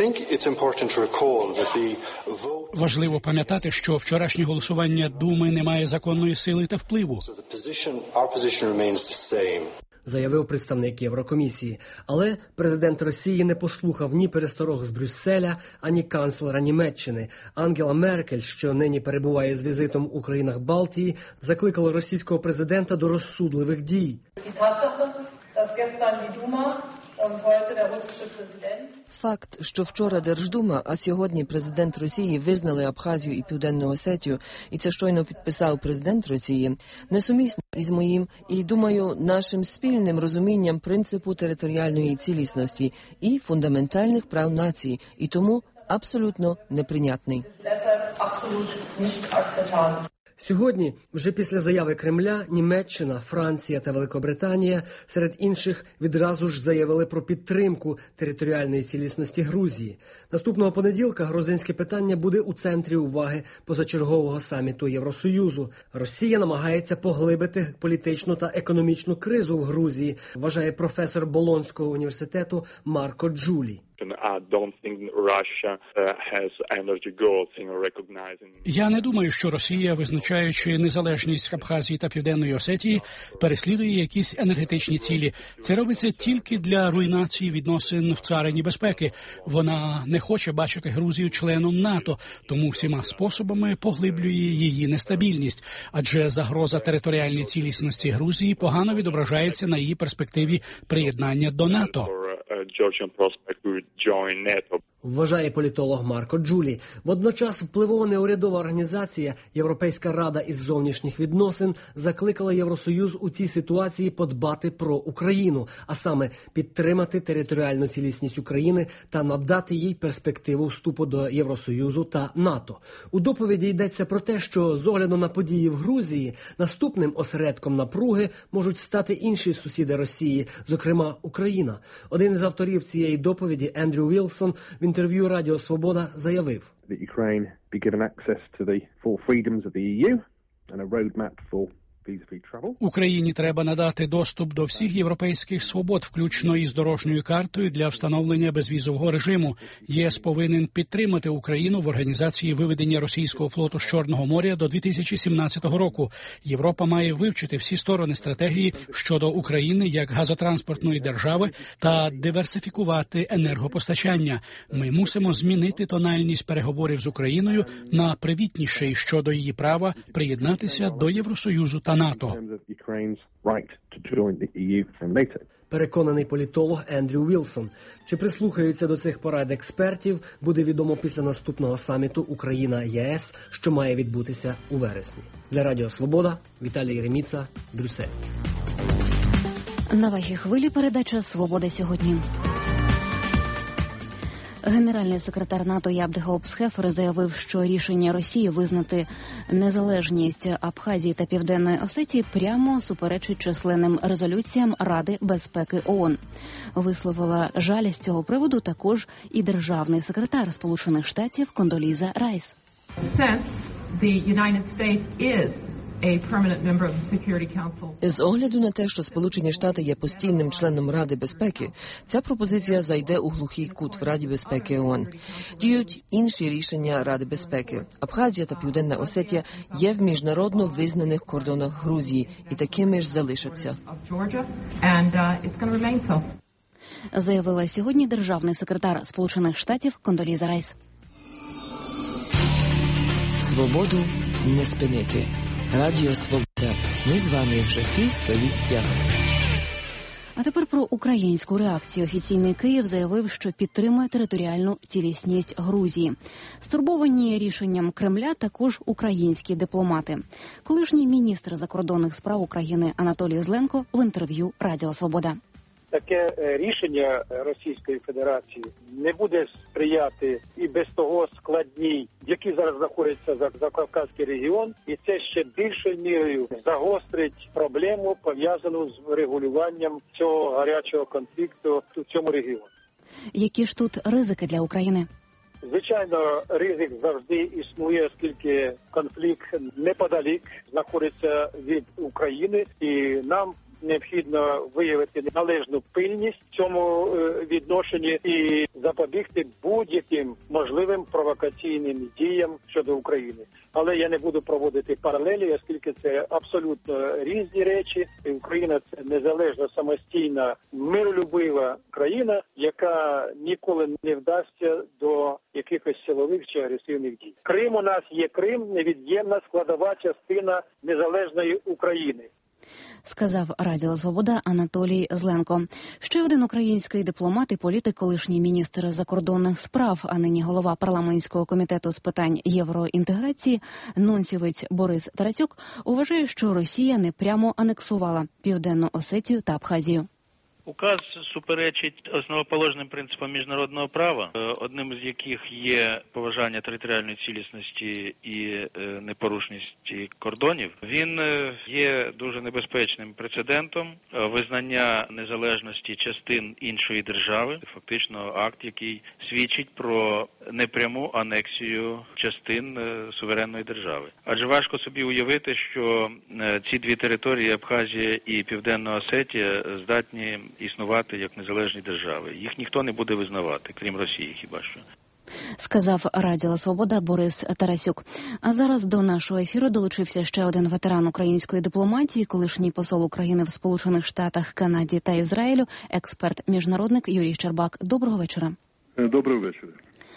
Speaker 10: Важливо пам'ятати, що вчорашнє голосування Думи не має законної сили та впливу.
Speaker 4: Заявив представник Єврокомісії. Але президент Росії не послухав ні пересторог з Брюсселя, ані канцлера Німеччини. Ангела Меркель, що нині перебуває з візитом у країнах Балтії, закликала російського президента до розсудливих дій.
Speaker 8: Факт, що вчора Держдума, а сьогодні президент Росії визнали Абхазію і Південну Осетію, і це щойно підписав президент Росії, несумісні із моїм і, думаю, нашим спільним розумінням принципу територіальної цілісності і фундаментальних прав нації, і тому абсолютно неприйнятний.
Speaker 4: Сьогодні, вже після заяви Кремля, Німеччина, Франція та Великобританія серед інших відразу ж заявили про підтримку територіальної цілісності Грузії. Наступного понеділка грузинське питання буде у центрі уваги позачергового саміту Євросоюзу. Росія намагається поглибити політичну та економічну кризу в Грузії, вважає професор Болонського університету Марко Джулі.
Speaker 10: Я не думаю, що Росія, визначаючи незалежність Абхазії та Південної Осетії, переслідує якісь енергетичні цілі. Це робиться тільки для руйнації відносин в царині безпеки. Вона не хоче бачити Грузію членом НАТО, тому всіма способами поглиблює її нестабільність. Адже загроза територіальній цілісності Грузії погано відображається на її перспективі приєднання до НАТО.
Speaker 4: Вважає політолог Марко Джулі. Водночас впливова неурядова організація Європейська рада із зовнішніх відносин закликала Євросоюз у цій ситуації подбати про Україну, а саме підтримати територіальну цілісність України та надати їй перспективу вступу до Євросоюзу та НАТО. У доповіді йдеться про те, що з огляду на події в Грузії наступним осередком напруги можуть стати інші сусіди Росії, зокрема Україна. Один із авторів цієї доповіді, Ендрю Вілсон, в інтерв'ю Радіо Свобода заявив:
Speaker 10: Україні треба надати доступ до всіх європейських свобод, включно із дорожньою картою для встановлення безвізового режиму. ЄС повинен підтримати Україну в організації виведення російського флоту з Чорного моря до дві тисячі сімнадцятого року. Європа має вивчити всі сторони стратегії щодо України як газотранспортної держави та диверсифікувати енергопостачання. Ми мусимо змінити тональність переговорів з Україною на привітніший щодо її права приєднатися до Євросоюзу та НАТО.
Speaker 4: Переконаний політолог Ендрю Вілсон. Чи прислухаються до цих порад експертів, буде відомо після наступного саміту Україна-ЄС, що має відбутися у вересні. Для Радіо Свобода, Віталій Єреміца, Брюссель.
Speaker 21: На вашій хвилі передача «Свобода сьогодні». Генеральний секретар НАТО Яп де Хоop Схефер заявив, що рішення Росії визнати незалежність Абхазії та Південної Осетії прямо суперечить численним резолюціям Ради безпеки ООН. Висловила жаль з цього приводу також і державний секретар Сполучених Штатів Кондоліза Райс.
Speaker 8: З огляду на те, що Сполучені Штати є постійним членом Ради безпеки, ця пропозиція зайде у глухий кут в Раді безпеки ООН. Діють інші рішення Ради безпеки. Абхазія та Південна Осетія є в міжнародно визнаних кордонах Грузії і такими ж залишаться.
Speaker 21: Заявила сьогодні державний секретар Сполучених Штатів Кондоліза Райс.
Speaker 8: Свободу не спинити. Радіо Свобода. Ми з вами вже півстоліття.
Speaker 21: А тепер про українську реакцію. Офіційний Київ заявив, що підтримує територіальну цілісність Грузії. Стурбовані рішенням Кремля також українські дипломати. Колишній міністр закордонних справ України Анатолій Зленко в інтерв'ю Радіо Свобода.
Speaker 1: Таке рішення Російської Федерації не буде сприяти і без того складній, який зараз знаходиться за Закавказький регіон, і це ще більшою мірою загострить проблему, пов'язану з регулюванням цього гарячого конфлікту в цьому регіоні.
Speaker 21: Які ж тут ризики для України?
Speaker 1: Звичайно, ризик завжди існує, оскільки конфлікт неподалік знаходиться від України, і нам необхідно виявити належну пильність в цьому відношенні і запобігти будь-яким можливим провокаційним діям щодо України. Але я не буду проводити паралелі, оскільки це абсолютно різні речі. І Україна – це незалежна, самостійна, миролюбива країна, яка ніколи не вдасться до якихось силових чи агресивних дій. Крим у нас є Крим, невід'ємна складова частина незалежної України.
Speaker 21: Сказав Радіо Свобода Анатолій Зленко. Ще один український дипломат і політик, колишній міністр закордонних справ, а нині голова парламентського комітету з питань євроінтеграції, нунсівець Борис Тарасюк, вважає, що Росія не прямо анексувала Південну Осетію та Абхазію.
Speaker 23: Указ суперечить основоположним принципам міжнародного права, одним з яких є поважання територіальної цілісності і непорушності кордонів. Він є дуже небезпечним прецедентом визнання незалежності частин іншої держави, фактично акт, який свідчить про непряму анексію частин суверенної держави. Адже важко собі уявити, що ці дві території, Абхазія і Південна Осетія, здатні існувати як незалежні держави. Їх ніхто не буде визнавати, крім Росії хіба що.
Speaker 21: Сказав Радіо Свобода Борис Тарасюк. А зараз до нашого ефіру долучився ще один ветеран української дипломатії, колишній посол України в Сполучених Штатах, Канаді та Ізраїлю, експерт-міжнародник Юрій Щербак. Доброго вечора.
Speaker 12: Доброго вечора.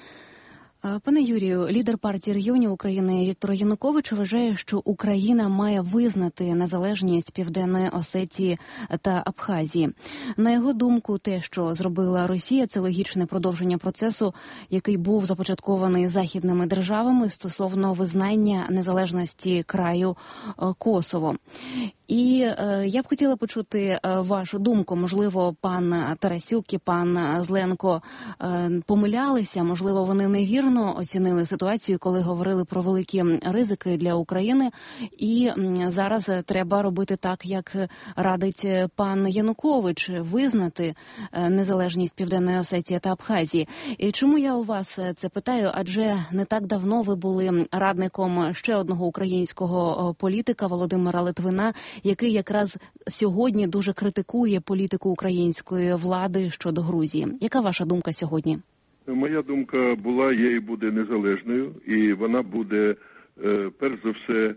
Speaker 21: Пане Юрію, лідер партії регіонів України Віктор Янукович вважає, що Україна має визнати незалежність Південної Осетії та Абхазії. На його думку, те, що зробила Росія, це логічне продовження процесу, який був започаткований західними державами стосовно визнання незалежності краю Косово. І е, я б хотіла почути е, вашу думку. Можливо, пан Тарасюк і пан Зленко е, помилялися, можливо, вони невірно оцінили ситуацію, коли говорили про великі ризики для України. І м, зараз треба робити так, як радить пан Янукович, визнати е, незалежність Південної Осетії та Абхазії. І чому я у вас це питаю? Адже не так давно ви були радником ще одного українського політика Володимира Литвина, який якраз сьогодні дуже критикує політику української влади щодо Грузії. Яка ваша думка сьогодні?
Speaker 12: Моя думка була, є і буде незалежною, і вона буде, перш за все,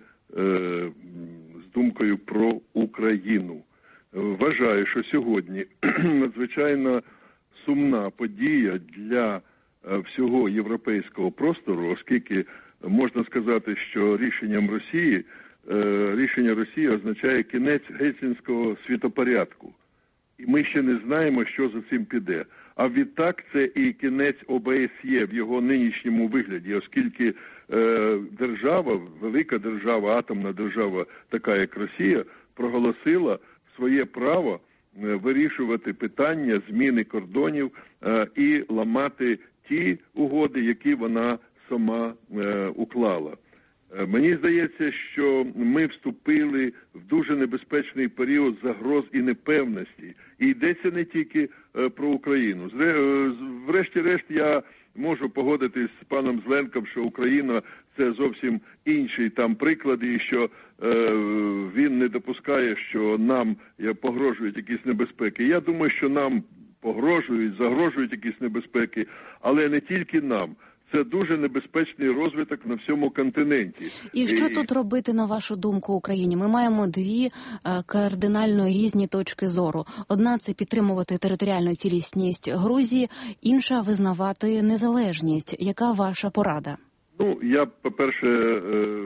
Speaker 12: з думкою про Україну. Вважаю, що сьогодні надзвичайно сумна подія для всього європейського простору, оскільки можна сказати, що рішенням Росії рішення Росії означає кінець гельсінського світопорядку. І ми ще не знаємо, що за цим піде. А відтак це і кінець О Б С Є в його нинішньому вигляді, оскільки е, держава, велика держава, атомна держава, така як Росія, проголосила своє право е, вирішувати питання зміни кордонів е, і ламати ті угоди, які вона сама е, уклала. Мені здається, що ми вступили в дуже небезпечний період загроз і непевності. І йдеться не тільки про Україну. Врешті-решт я можу погодитись з паном Зленком, що Україна – це зовсім інший там приклад, і що е, він не допускає, що нам погрожують якісь небезпеки. Я думаю, що нам погрожують, загрожують якісь небезпеки, але не тільки нам. Це дуже небезпечний розвиток на всьому континенті.
Speaker 21: І що і... тут робити, на вашу думку, Україні? Ми маємо дві е, кардинально різні точки зору. Одна – це підтримувати територіальну цілісність Грузії, інша – визнавати незалежність. Яка ваша порада?
Speaker 12: Ну, я, по-перше,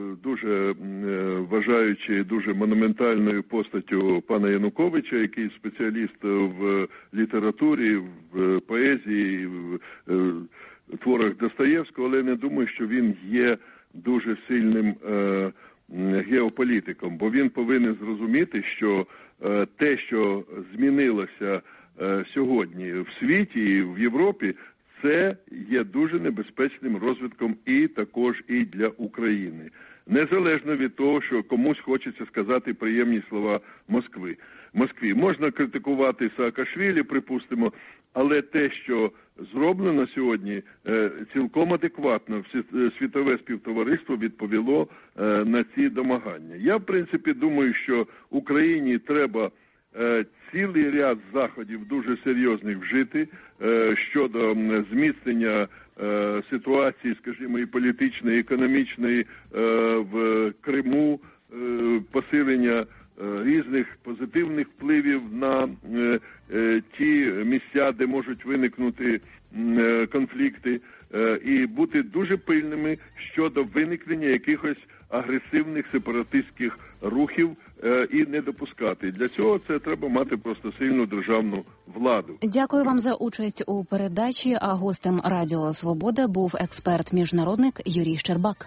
Speaker 12: дуже вважаючи дуже монументальною постаттю пана Януковича, який спеціаліст в літературі, в поезії, в творах Достоєвського, але не думаю, що він є дуже сильним е, геополітиком, бо він повинен зрозуміти, що е, те, що змінилося е, сьогодні в світі і в Європі, це є дуже небезпечним розвитком і також і для України. Незалежно від того, що комусь хочеться сказати приємні слова Москви. Москві. Можна критикувати Саакашвілі, припустимо, але те, що зроблено сьогодні, цілком адекватно світове співтовариство відповіло на ці домагання. Я, в принципі, думаю, що Україні треба цілий ряд заходів дуже серйозних вжити щодо зміцнення ситуації, скажімо, і політичної, і економічної в Криму, посилення різних позитивних впливів на е, е, ті місця, де можуть виникнути е, конфлікти, е, і бути дуже пильними щодо виникнення якихось агресивних сепаратистських рухів е, і не допускати. Для цього це треба мати просто сильну державну владу.
Speaker 21: Дякую вам за участь у передачі, а гостем Радіо Свобода був експерт-міжнародник Юрій Щербак.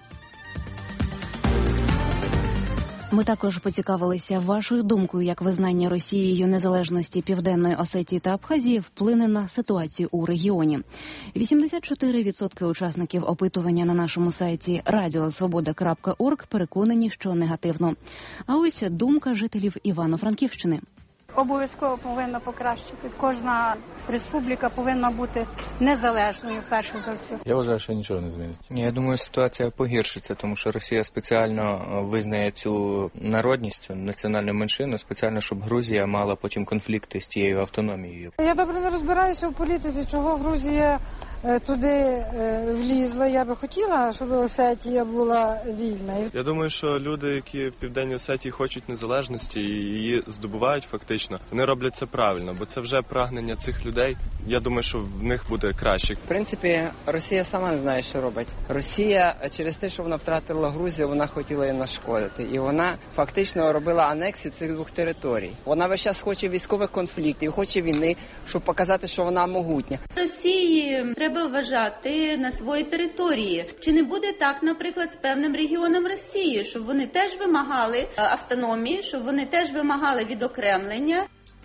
Speaker 21: Ми також поцікавилися вашою думкою, як визнання Росією незалежності Південної Осетії та Абхазії вплине на ситуацію у регіоні. вісімдесят чотири відсотки учасників опитування на нашому сайті радіо свобода крапка орг переконані, що негативно. А ось думка жителів Івано-Франківщини.
Speaker 15: Обов'язково повинно покращити. Кожна республіка повинна бути незалежною, перше за все.
Speaker 16: Я вважаю, що нічого не змінить.
Speaker 24: Ні, я думаю, ситуація погіршиться, тому що Росія спеціально визнає цю народність, національну меншину, спеціально, щоб Грузія мала потім конфлікти з тією автономією.
Speaker 25: Я добре не розбираюся в політиці, чого Грузія туди влізла. Я би хотіла, щоб Осетія була вільна.
Speaker 26: Я думаю, що люди, які в Південній Осетії хочуть незалежності і її здобувають фактично,
Speaker 9: точно, вони роблять це правильно, бо це вже прагнення цих людей. Я думаю, що в них буде краще.
Speaker 13: В принципі, Росія сама не знає, що робить. Росія через те, що вона втратила Грузію, вона хотіла її нашкодити. І вона фактично робила анексію цих двох територій. Вона весь час хоче військових конфліктів, хоче війни, щоб показати, що вона могутня.
Speaker 14: Росії треба вважати на своїй території. Чи не буде так, наприклад, з певним регіоном Росії, щоб вони теж вимагали автономії, щоб вони теж вимагали відокремлення?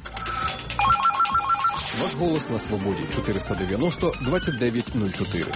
Speaker 20: Ваш голос на свободі. чотириста дев'яносто двадцять дев'ять нуль чотири.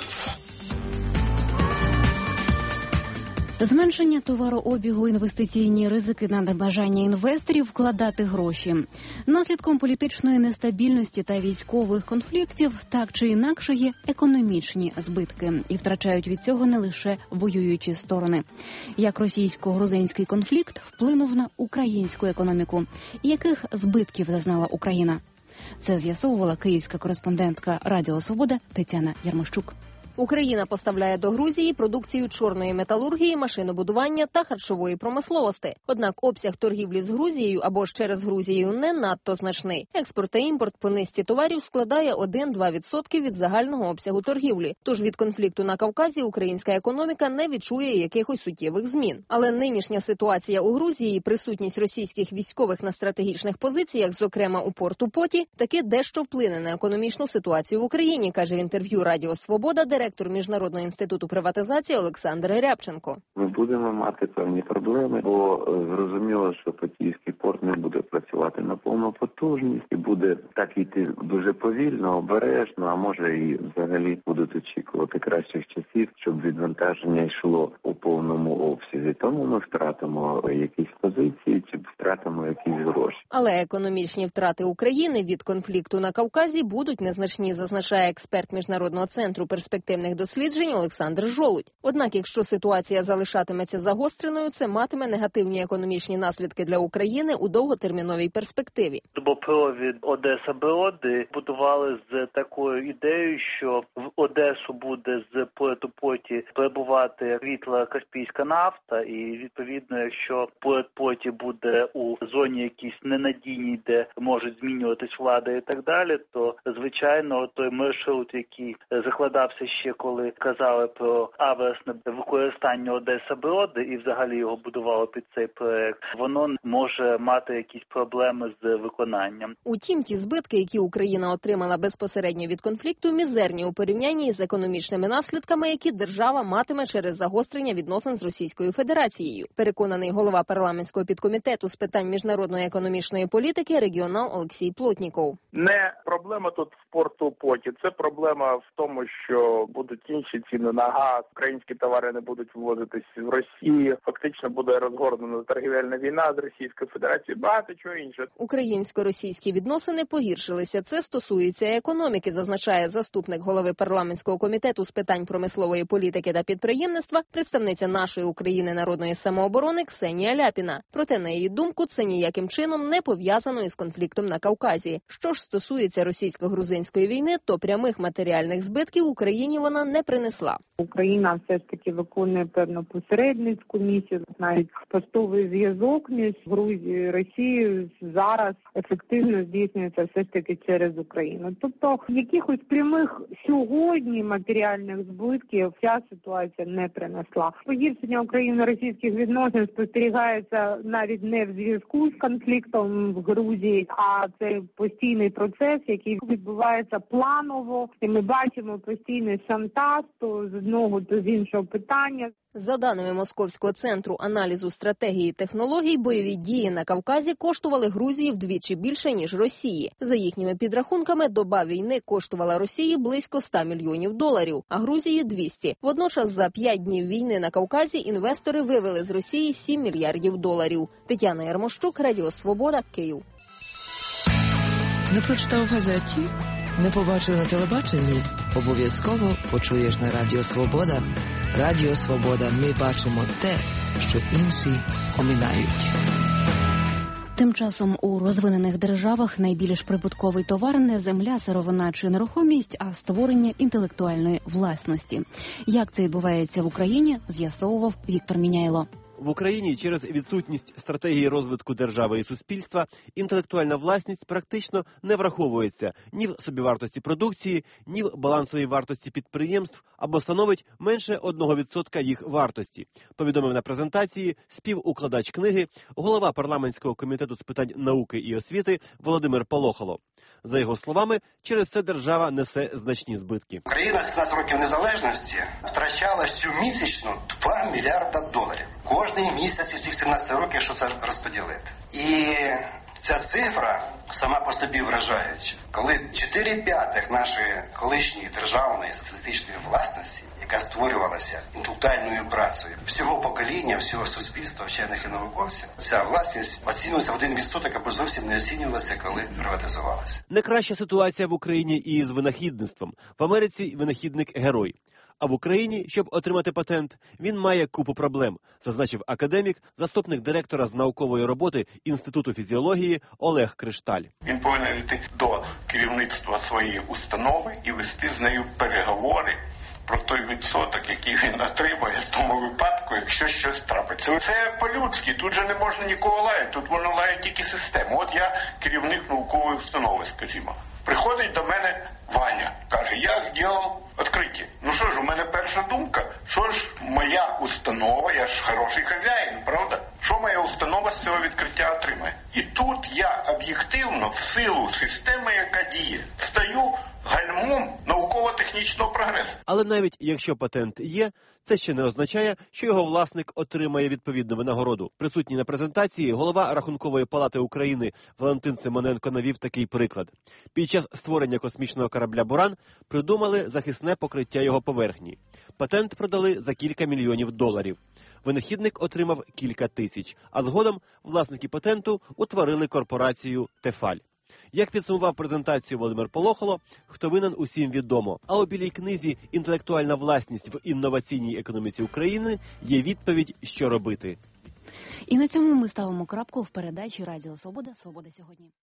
Speaker 21: Зменшення товарообігу, інвестиційні ризики на небажання інвесторів вкладати гроші. Наслідком політичної нестабільності та військових конфліктів так чи інакше є економічні збитки. І втрачають від цього не лише воюючі сторони. Як російсько-грузинський конфлікт вплинув на українську економіку? І яких збитків зазнала Україна? Це з'ясовувала київська кореспондентка Радіо Свобода Тетяна Ярмощук.
Speaker 16: Україна поставляє до Грузії продукцію чорної металургії, машинобудування та харчової промисловості. Однак обсяг торгівлі з Грузією або ж через Грузію не надто значний. Експорт та імпорт по низці товарів складає один-два відсотки від загального обсягу торгівлі. Тож від конфлікту на Кавказі українська економіка не відчує якихось суттєвих змін. Але нинішня ситуація у Грузії, присутність російських військових на стратегічних позиціях, зокрема у порту Поті, таки дещо вплине на економічну ситуацію в Україні, каже в інтерв'ю Радіо Свобода директор Міжнародного інституту приватизації Олександр Рябченко.
Speaker 17: Ми будемо мати певні проблеми, бо зрозуміло, що Потійський порт не буде працювати на повну потужність і буде так йти дуже повільно, обережно, а може і взагалі будуть очікувати кращих часів, щоб відвантаження йшло у повному обсязі. Тому ми втратимо якісь позиції чи втратимо якісь гроші.
Speaker 16: Але економічні втрати України від конфлікту на Кавказі будуть незначні, зазначає експерт Міжнародного центру перспективних досліджень Олександр Жолудь. Однак, якщо ситуація залишатиметься загостреною, це матиме негативні економічні наслідки для України у довготерміновій перспективі.
Speaker 26: Трубопровід Одеса-Броди будували з такою ідеєю, що в Одесу буде з порту Поті прибувати світла каспійська нафта, і відповідно, якщо порт Поті буде у зоні якійсь ненадійній, де можуть змінюватись влада і так далі, то звичайно той маршрут, який закладався ще коли казали про аверсне використання Одеса-Броди і взагалі його будувало під цей проект, воно може мати якісь проблеми з виконанням.
Speaker 16: Утім, ті збитки, які Україна отримала безпосередньо від конфлікту, мізерні у порівнянні з економічними наслідками, які держава матиме через загострення відносин з Російською Федерацією. Переконаний голова парламентського підкомітету з питань міжнародної економічної політики регіонал Олексій Плотніков.
Speaker 27: Не проблема тут в порту Поті, це проблема в тому, що будуть інші ціни на газ, українські товари не будуть ввозитись в Росію, фактично буде розгорнена торгівельна війна з Російською Федерацією, багато чого іншого.
Speaker 16: Українсько-російські відносини погіршилися. Це стосується економіки, зазначає заступник голови парламентського комітету з питань промислової політики та підприємництва, представниця нашої України народної самооборони Ксенія Ляпіна. Проте, на її думку, це ніяким чином не пов'язано із конфліктом на Кавказі. Що ж стосується російсько-грузинської війни, то прямих матеріальних збитків Україні вона не принесла.
Speaker 28: Україна все ж таки виконує певну посередницьку місію, навіть постовий зв'язок між Грузією і Росією зараз ефективно здійснюється все ж таки через Україну. Тобто якихось прямих сьогодні матеріальних збитків ця ситуація не принесла. Погіршення україно-російських відносин спостерігається навіть не в зв'язку з конфліктом в Грузії, а це постійний процес, який відбувається планово, і ми бачимо постійний шантаж то з одного, то з іншого питання.
Speaker 16: За даними Московського центру аналізу стратегії і технологій, бойові дії на Кавказі коштували Грузії вдвічі більше, ніж Росії. За їхніми підрахунками, доба війни коштувала Росії близько ста мільйонів доларів, а Грузії – двісті. Водночас за п'ять днів війни на Кавказі інвестори вивели з Росії сім мільярдів доларів. Тетяна Ярмощук, Радіо Свобода, Київ.
Speaker 8: Не прочитав в газеті? Не побачив на телебаченні? Обов'язково почуєш на Радіо Свобода. Радіо Свобода. Ми бачимо те, що інші оминають.
Speaker 21: Тим часом у розвинених державах найбільш прибутковий товар не земля, сировина чи нерухомість, а створення інтелектуальної власності. Як це відбувається в Україні, з'ясовував Віктор Міняйло.
Speaker 2: В Україні через відсутність стратегії розвитку держави і суспільства інтелектуальна власність практично не враховується ні в собівартості продукції, ні в балансовій вартості підприємств або становить менше одного відсотка їх вартості, повідомив на презентації співукладач книги, голова парламентського комітету з питань науки і освіти Володимир Полохало. За його словами, через це держава несе значні збитки.
Speaker 3: Україна з сімнадцять років незалежності втрачала щомісячно два мільярда доларів. Кожний місяць із цих сімнадцяти років, що це розподілити. І ця цифра сама по собі вражаюча. Коли чотири п'ятих нашої колишньої державної соціалістичної власності, яка створювалася інтелектуальною працею всього покоління, всього суспільства, вчених і науковців, ця власність оцінювалася в один відсоток або зовсім не оцінювалася, коли приватизувалася.
Speaker 2: Не краща ситуація в Україні і з винахідництвом. В Америці винахідник – герой. А в Україні, щоб отримати патент, він має купу проблем, зазначив академік, заступник директора з наукової роботи Інституту фізіології Олег Кришталь.
Speaker 5: Він повинен йти до керівництва своєї установи і вести з нею переговори про той відсоток, який він отримає в тому випадку, якщо щось трапиться. Це по-людськи, тут же не можна нікого лаяти, тут можна лаяти тільки систему. От я керівник наукової установи, скажімо. Приходить до мене Ваня, каже, я зробив відкриття. Ну що ж, у мене перша думка, що ж моя установа, я ж хороший хазяїн, правда? Що моя установа з цього відкриття отримає? І тут я об'єктивно, в силу системи, яка діє, стаю гальмом науково-технічного прогресу.
Speaker 2: Але навіть якщо патент є, це ще не означає, що його власник отримає відповідну винагороду. Присутній на презентації голова Рахункової палати України Валентин Симоненко навів такий приклад. Під час створення космічного корабля «Буран» придумали захисне покриття його поверхні. Патент продали за кілька мільйонів доларів. Винахідник отримав кілька тисяч, а згодом власники патенту утворили корпорацію «Тефаль». Як підсумував презентацію Володимир Полохало, хто винен, усім відомо. А у білій книзі «Інтелектуальна власність в інноваційній економіці України» є відповідь, що робити.
Speaker 21: І на цьому ми ставимо крапку в передачі «Радіо Свобода. Свобода сьогодні».